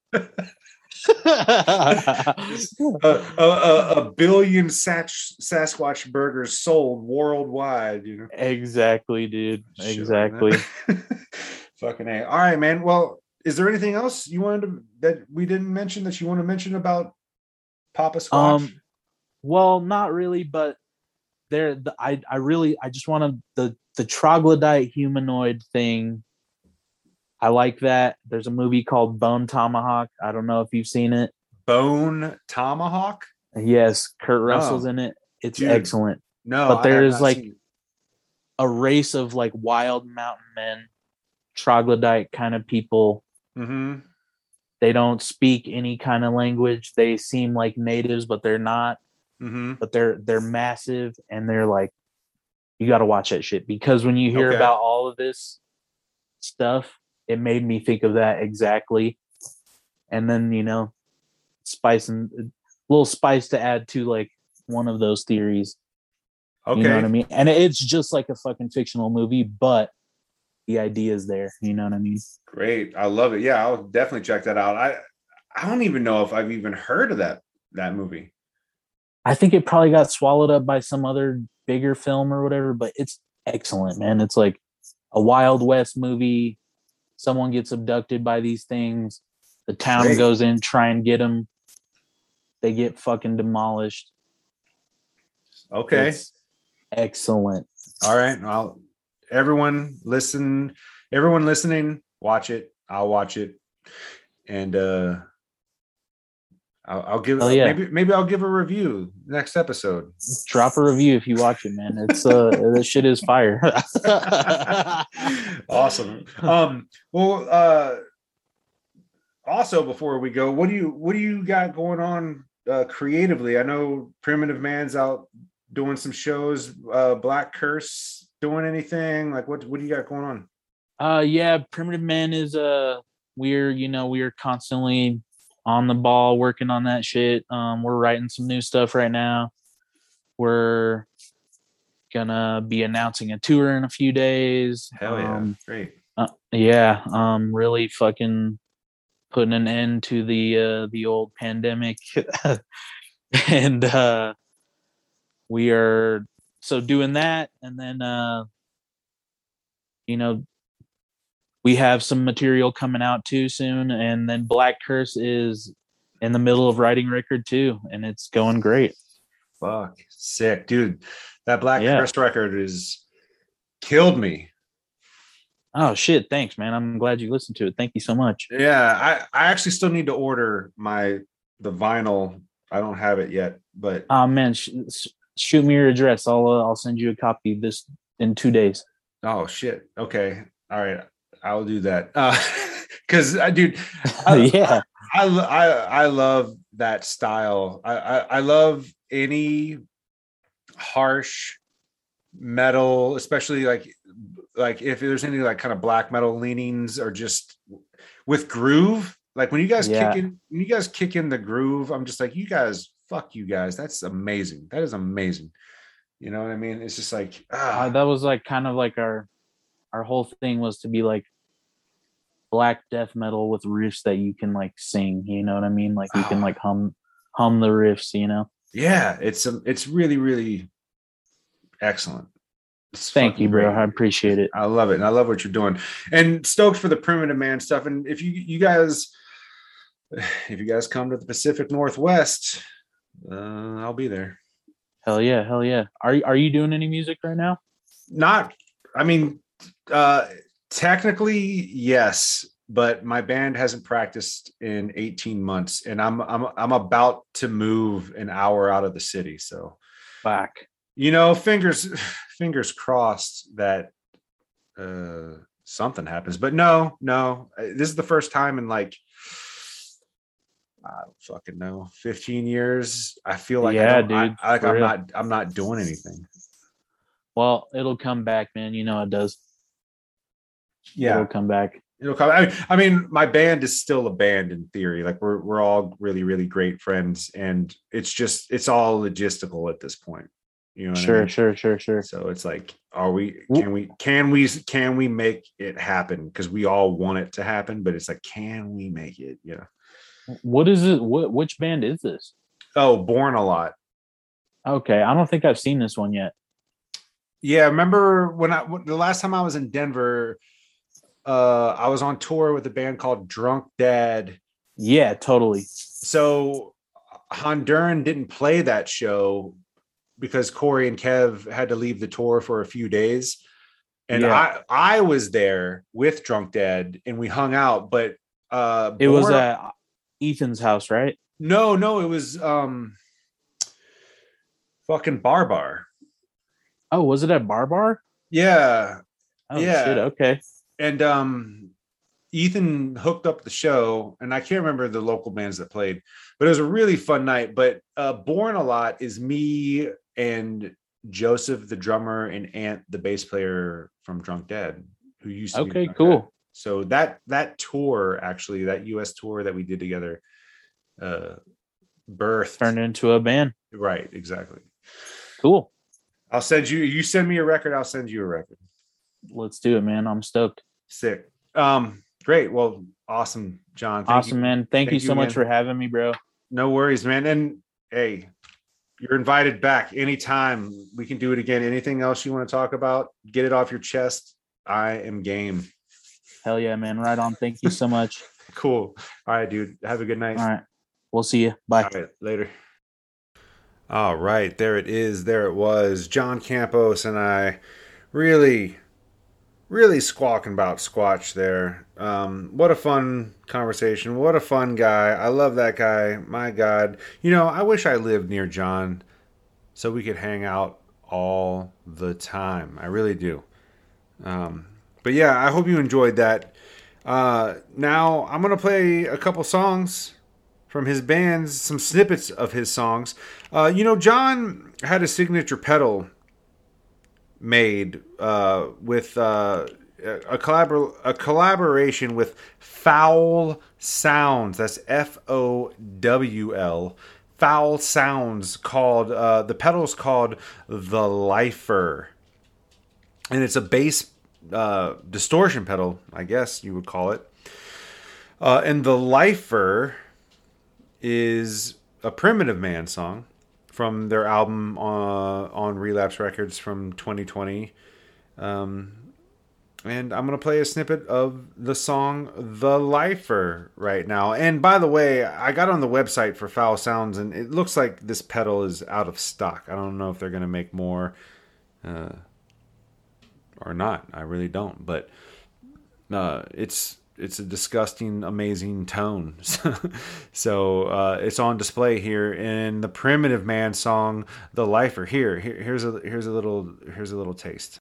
Speaker 1: a billion Sasquatch burgers sold worldwide, you know.
Speaker 2: Exactly, dude. Exactly.
Speaker 1: Fucking A. All right, man. Well, is there anything else you wanted that we didn't mention that you want to mention about Papa Squatch?
Speaker 2: Well, not really, but I just want the troglodyte humanoid thing. I like that. There's a movie called Bone Tomahawk. I don't know if you've seen it.
Speaker 1: Bone Tomahawk?
Speaker 2: Yes, Kurt Russell's in it. It's excellent.
Speaker 1: No,
Speaker 2: but there's like a race of like wild mountain men, troglodyte kind of people.
Speaker 1: Mm-hmm.
Speaker 2: They don't speak any kind of language. They seem like natives, but they're not.
Speaker 1: Mm-hmm.
Speaker 2: But they're massive, and they're like, you got to watch that shit, because when you hear about all of this stuff, it made me think of that exactly. And then, you know, a little spice to add to like one of those theories. You know what I
Speaker 1: Okay.
Speaker 2: mean? And it's just like a fucking fictional movie, but the idea is there. You know what I mean?
Speaker 1: Great. I love it. Yeah, I'll definitely check that out. I don't even know if I've even heard of that movie.
Speaker 2: I think it probably got swallowed up by some other bigger film or whatever, but it's excellent, man. It's like a Wild West movie. Someone gets abducted by these things. The town
Speaker 1: Great.
Speaker 2: goes in, try and get them. They get fucking demolished.
Speaker 1: Okay.
Speaker 2: It's excellent.
Speaker 1: All right. Well, everyone listen, everyone listening, watch it. I'll watch it. And I'll give
Speaker 2: Hell yeah.
Speaker 1: maybe I'll give a review next episode.
Speaker 2: Drop a review if you watch it, man. It's that shit is fire.
Speaker 1: Awesome. Well, also before we go, what do you got going on creatively? I know Primitive Man's out doing some shows. Black Curse doing anything? Like what do you got going on?
Speaker 2: Yeah, Primitive Man is we're constantly on the ball working on that shit. We're writing some new stuff right now. We're gonna be announcing a tour in a few days.
Speaker 1: Hell yeah. Great.
Speaker 2: Yeah, really fucking putting an end to the old pandemic. And we are so doing that, and then you know we have some material coming out too soon, and then Black Curse is in the middle of writing record too, and it's going great.
Speaker 1: Fuck. Sick. Dude, that Black
Speaker 2: Yeah.
Speaker 1: Curse record is killed me.
Speaker 2: Oh shit, thanks, man. I'm glad you listened to it. Thank you so much.
Speaker 1: Yeah, I actually still need to order the vinyl. I don't have it yet, but
Speaker 2: Oh man, shoot me your address. I'll send you a copy this in 2 days.
Speaker 1: oh shit. Okay. All right. I'll do that. Because dude, I,
Speaker 2: Yeah.
Speaker 1: I love that style. I love any harsh metal, especially like if there's any like kind of black metal leanings or just with groove. Like when you guys
Speaker 2: Yeah.
Speaker 1: kick in the groove, I'm just like, you guys, fuck you guys. That's amazing. That is amazing. You know what I mean? It's just like
Speaker 2: That was like kind of like our whole thing was to be like black death metal with riffs that you can like sing, you know what I mean? Like you can like hum the riffs, you know.
Speaker 1: yeah, it's really, really excellent. It's
Speaker 2: Thank you,
Speaker 1: fucking
Speaker 2: bro.
Speaker 1: great.
Speaker 2: I appreciate it.
Speaker 1: I love it. And I love what you're doing. And stoked for the Primitive Man stuff. And if you guys come to the Pacific Northwest, I'll be there.
Speaker 2: Hell yeah, hell yeah. Are you doing any music right now?
Speaker 1: Not, I mean, technically, yes, but my band hasn't practiced in 18 months, and I'm about to move an hour out of the city. So,
Speaker 2: Back.
Speaker 1: fingers crossed that something happens. But no, this is the first time in like I don't fucking know 15 years. I feel like
Speaker 2: Yeah, dude.
Speaker 1: I'm not doing anything.
Speaker 2: Well, it'll come back, man. You know it does.
Speaker 1: Yeah,
Speaker 2: It'll come back.
Speaker 1: it'll come. I mean, my band is still a band in theory. Like we're all really, really great friends, and it's all logistical at this point. You know what I mean?
Speaker 2: Sure.
Speaker 1: So it's like, can we make it happen? Because we all want it to happen, but it's like, can we make it? Yeah.
Speaker 2: What is it? Which band is this?
Speaker 1: Oh, Born a Lot.
Speaker 2: Okay, I don't think I've seen this one yet.
Speaker 1: Yeah, remember when the last time I was in Denver, I was on tour with a band called Drunk Dad.
Speaker 2: Yeah, totally.
Speaker 1: So Honduran didn't play that show because Corey and Kev had to leave the tour for a few days. And
Speaker 2: Yeah.
Speaker 1: I was there with Drunk Dad and we hung out, but
Speaker 2: It was at Ethan's house, right?
Speaker 1: no, it was fucking Bar.
Speaker 2: Oh, was it at Bar?
Speaker 1: Yeah.
Speaker 2: Oh
Speaker 1: Yeah.
Speaker 2: shit, okay.
Speaker 1: And Ethan hooked up the show, and I can't remember the local bands that played, but it was a really fun night. But Born a Lot is me and Joseph, the drummer, and Ant, the bass player from Drunk Dad, who used to be
Speaker 2: Okay,
Speaker 1: Drunk
Speaker 2: cool.
Speaker 1: Dad. So that tour, actually, that US tour that we did together, birthed
Speaker 2: Turned into a band.
Speaker 1: right, exactly.
Speaker 2: Cool.
Speaker 1: I'll send you. You send me a record. I'll send you a record.
Speaker 2: Let's do it, man. I'm stoked.
Speaker 1: Sick. Great. Well, awesome, John.
Speaker 2: Awesome, man. Thank you so much for having me, bro.
Speaker 1: No worries, man. And hey, you're invited back anytime. We can do it again. Anything else you want to talk about? Get it off your chest. I am game.
Speaker 2: Hell yeah, man. Right on. Thank you so much.
Speaker 1: Cool. All right, dude. Have a good night.
Speaker 2: All right. We'll see you. Bye.
Speaker 1: All right. Later. All right. There it is. There it was. John Campos and I really squawking about Squatch there. What a fun conversation. What a fun guy. I love that guy. My God. You know, I wish I lived near John so we could hang out all the time. I really do. But yeah, I hope you enjoyed that. Now I'm going to play a couple songs from his bands, some snippets of his songs. You know, John had a signature pedal made with a collaboration with Fowl Sounds. That's FOWL. Fowl Sounds, called the pedal's called the Lifer, and it's a bass distortion pedal, I guess you would call it. And the Lifer is a Primitive Man song from their album on Relapse Records from 2020. And I'm going to play a snippet of the song The Lifer right now. And by the way, I got on the website for Foul Sounds, and it looks like this pedal is out of stock. I don't know if they're going to make more or not. I really don't. But it's a disgusting, amazing tone. So it's on display here in the Primitive Man song, The Lifer. Here's a little taste.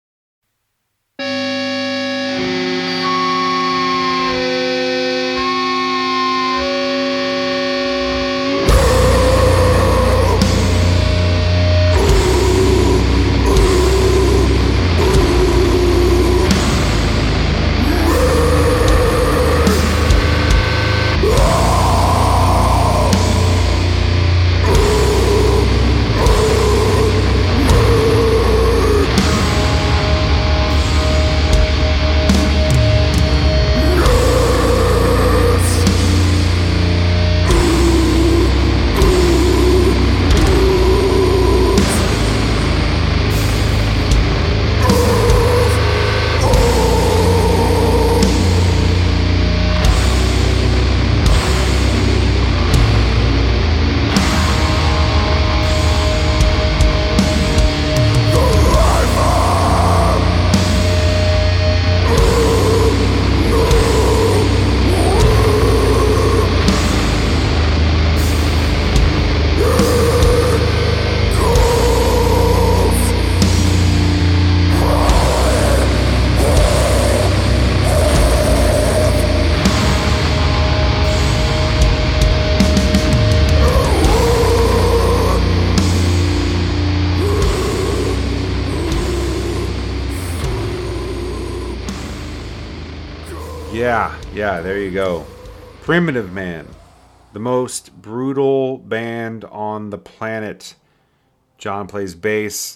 Speaker 1: Yeah, there you go. Primitive Man, the most brutal band on the planet. John plays bass.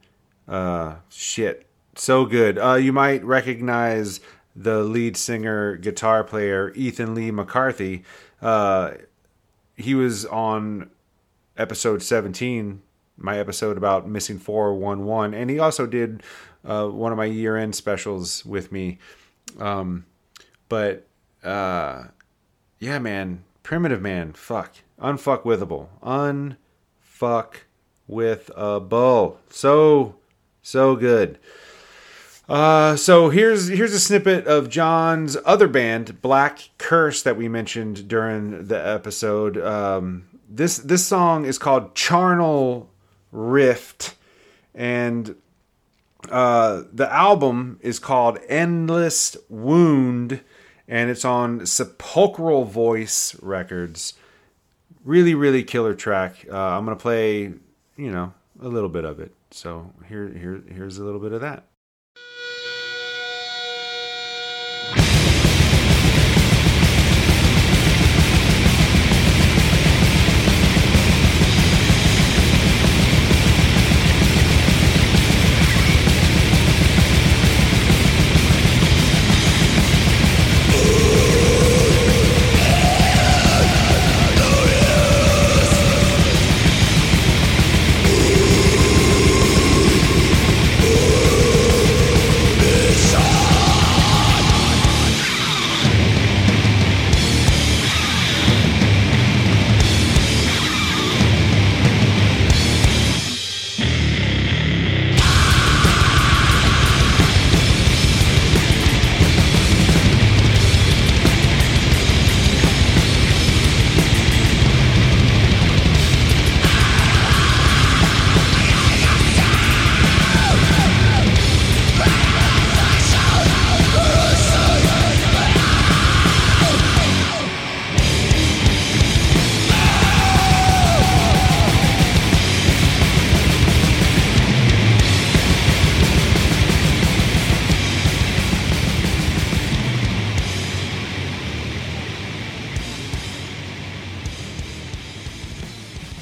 Speaker 1: Shit, so good. You might recognize the lead singer, guitar player, Ethan Lee McCarthy. He was on episode 17, my episode about Missing 411, and he also did one of my year-end specials with me. But yeah, man, Primitive Man, unfuckwithable, unfuckwithable, so good. So here's a snippet of John's other band, Black Curse, that we mentioned during the episode. This song is called Charnel Rift, and the album is called Endless Wound, and it's on Sepulchral Voice Records. Really, really killer track. I'm gonna play, a little bit of it. So here's a little bit of that.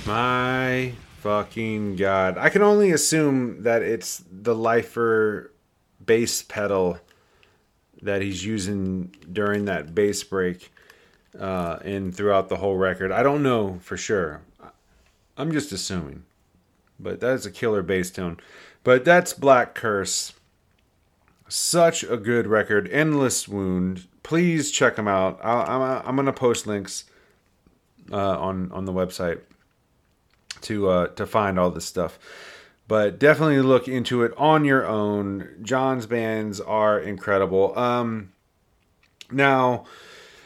Speaker 1: My fucking God. I can only assume that it's the Lifer bass pedal that he's using during that bass break and throughout the whole record. I don't know for sure. I'm just assuming. But that's a killer bass tone. But that's Black Curse. Such a good record. Endless Wound. Please check them out. I'm going to post links on the website to find all this stuff. But definitely look into it on your own. John's bands are incredible. Now,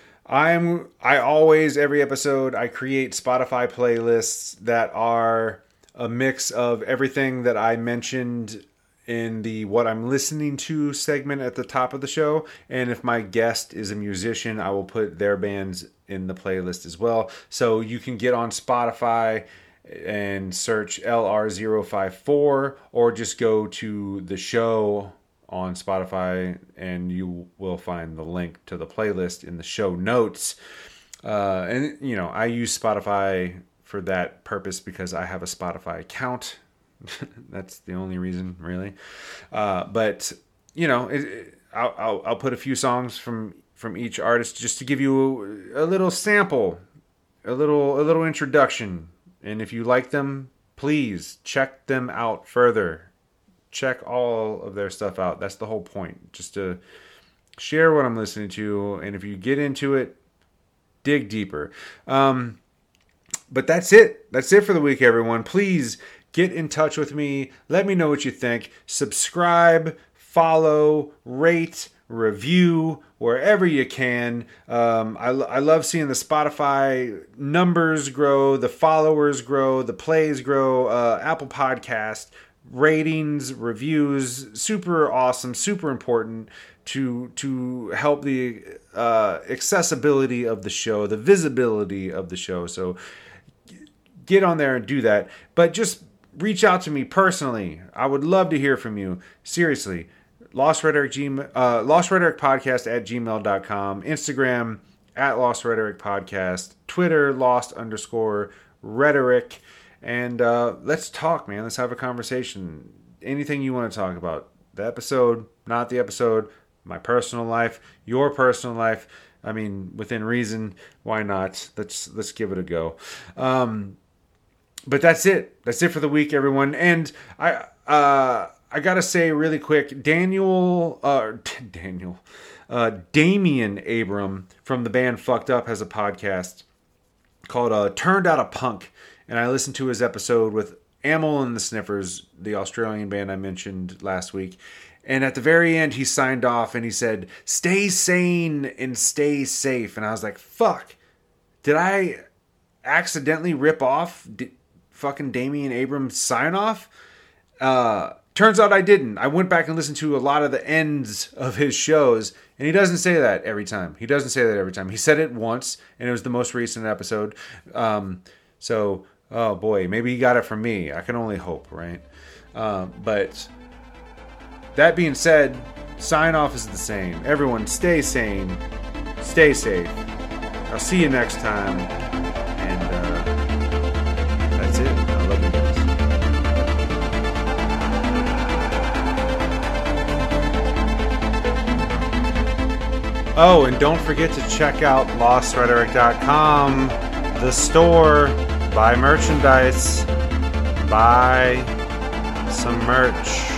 Speaker 1: I always, every episode, I create Spotify playlists that are a mix of everything that I mentioned in the What I'm Listening To segment at the top of the show. And if my guest is a musician, I will put their bands in the playlist as well. So you can get on Spotify and search LR054, or just go to the show on Spotify and you will find the link to the playlist in the show notes. And you know, I use Spotify for that purpose because I have a Spotify account. That's the only reason, really. But you know, I'll put a few songs from each artist just to give you a little sample, a little introduction. And if you like them, please check them out further. Check all of their stuff out. That's the whole point. Just to share what I'm listening to. And if you get into it, dig deeper. But that's it. That's it for the week, everyone. Please get in touch with me. Let me know what you think. Subscribe, follow, rate, review wherever you can. I love seeing the Spotify numbers grow, the followers grow, the plays grow, Apple Podcast ratings, reviews, super awesome, super important to help the accessibility of the show, the visibility of the show. So get on there and do that. But just reach out to me personally. I would love to hear from you. Seriously. Lost Rhetoric Podcast at gmail.com, Instagram at Lost Rhetoric Podcast, Twitter Lost_Rhetoric, and let's talk, man. Let's have a conversation. Anything you want to talk about. The episode, not the episode, my personal life, your personal life. I mean, within reason, why not? Let's give it a go. But that's it. That's it for the week, everyone. And I gotta say really quick, Damian Abram from the band Fucked Up has a podcast called Turned Out a Punk, and I listened to his episode with Amyl and the Sniffers, the Australian band I mentioned last week. And at the very end, he signed off and he said, "Stay sane and stay safe." And I was like, "Fuck! Did I accidentally rip off fucking Damian Abram's sign off?" Turns out I didn't. I went back and listened to a lot of the ends of his shows, and he doesn't say that every time. He said it once, and it was the most recent episode. So, oh boy, maybe he got it from me. I can only hope, right? But that being said, sign off is the same. Everyone, stay sane, stay safe. I'll see you next time, and that's it. I love you guys. Oh, and don't forget to check out LostRhetoric.com, the store. Buy merchandise. Buy some merch.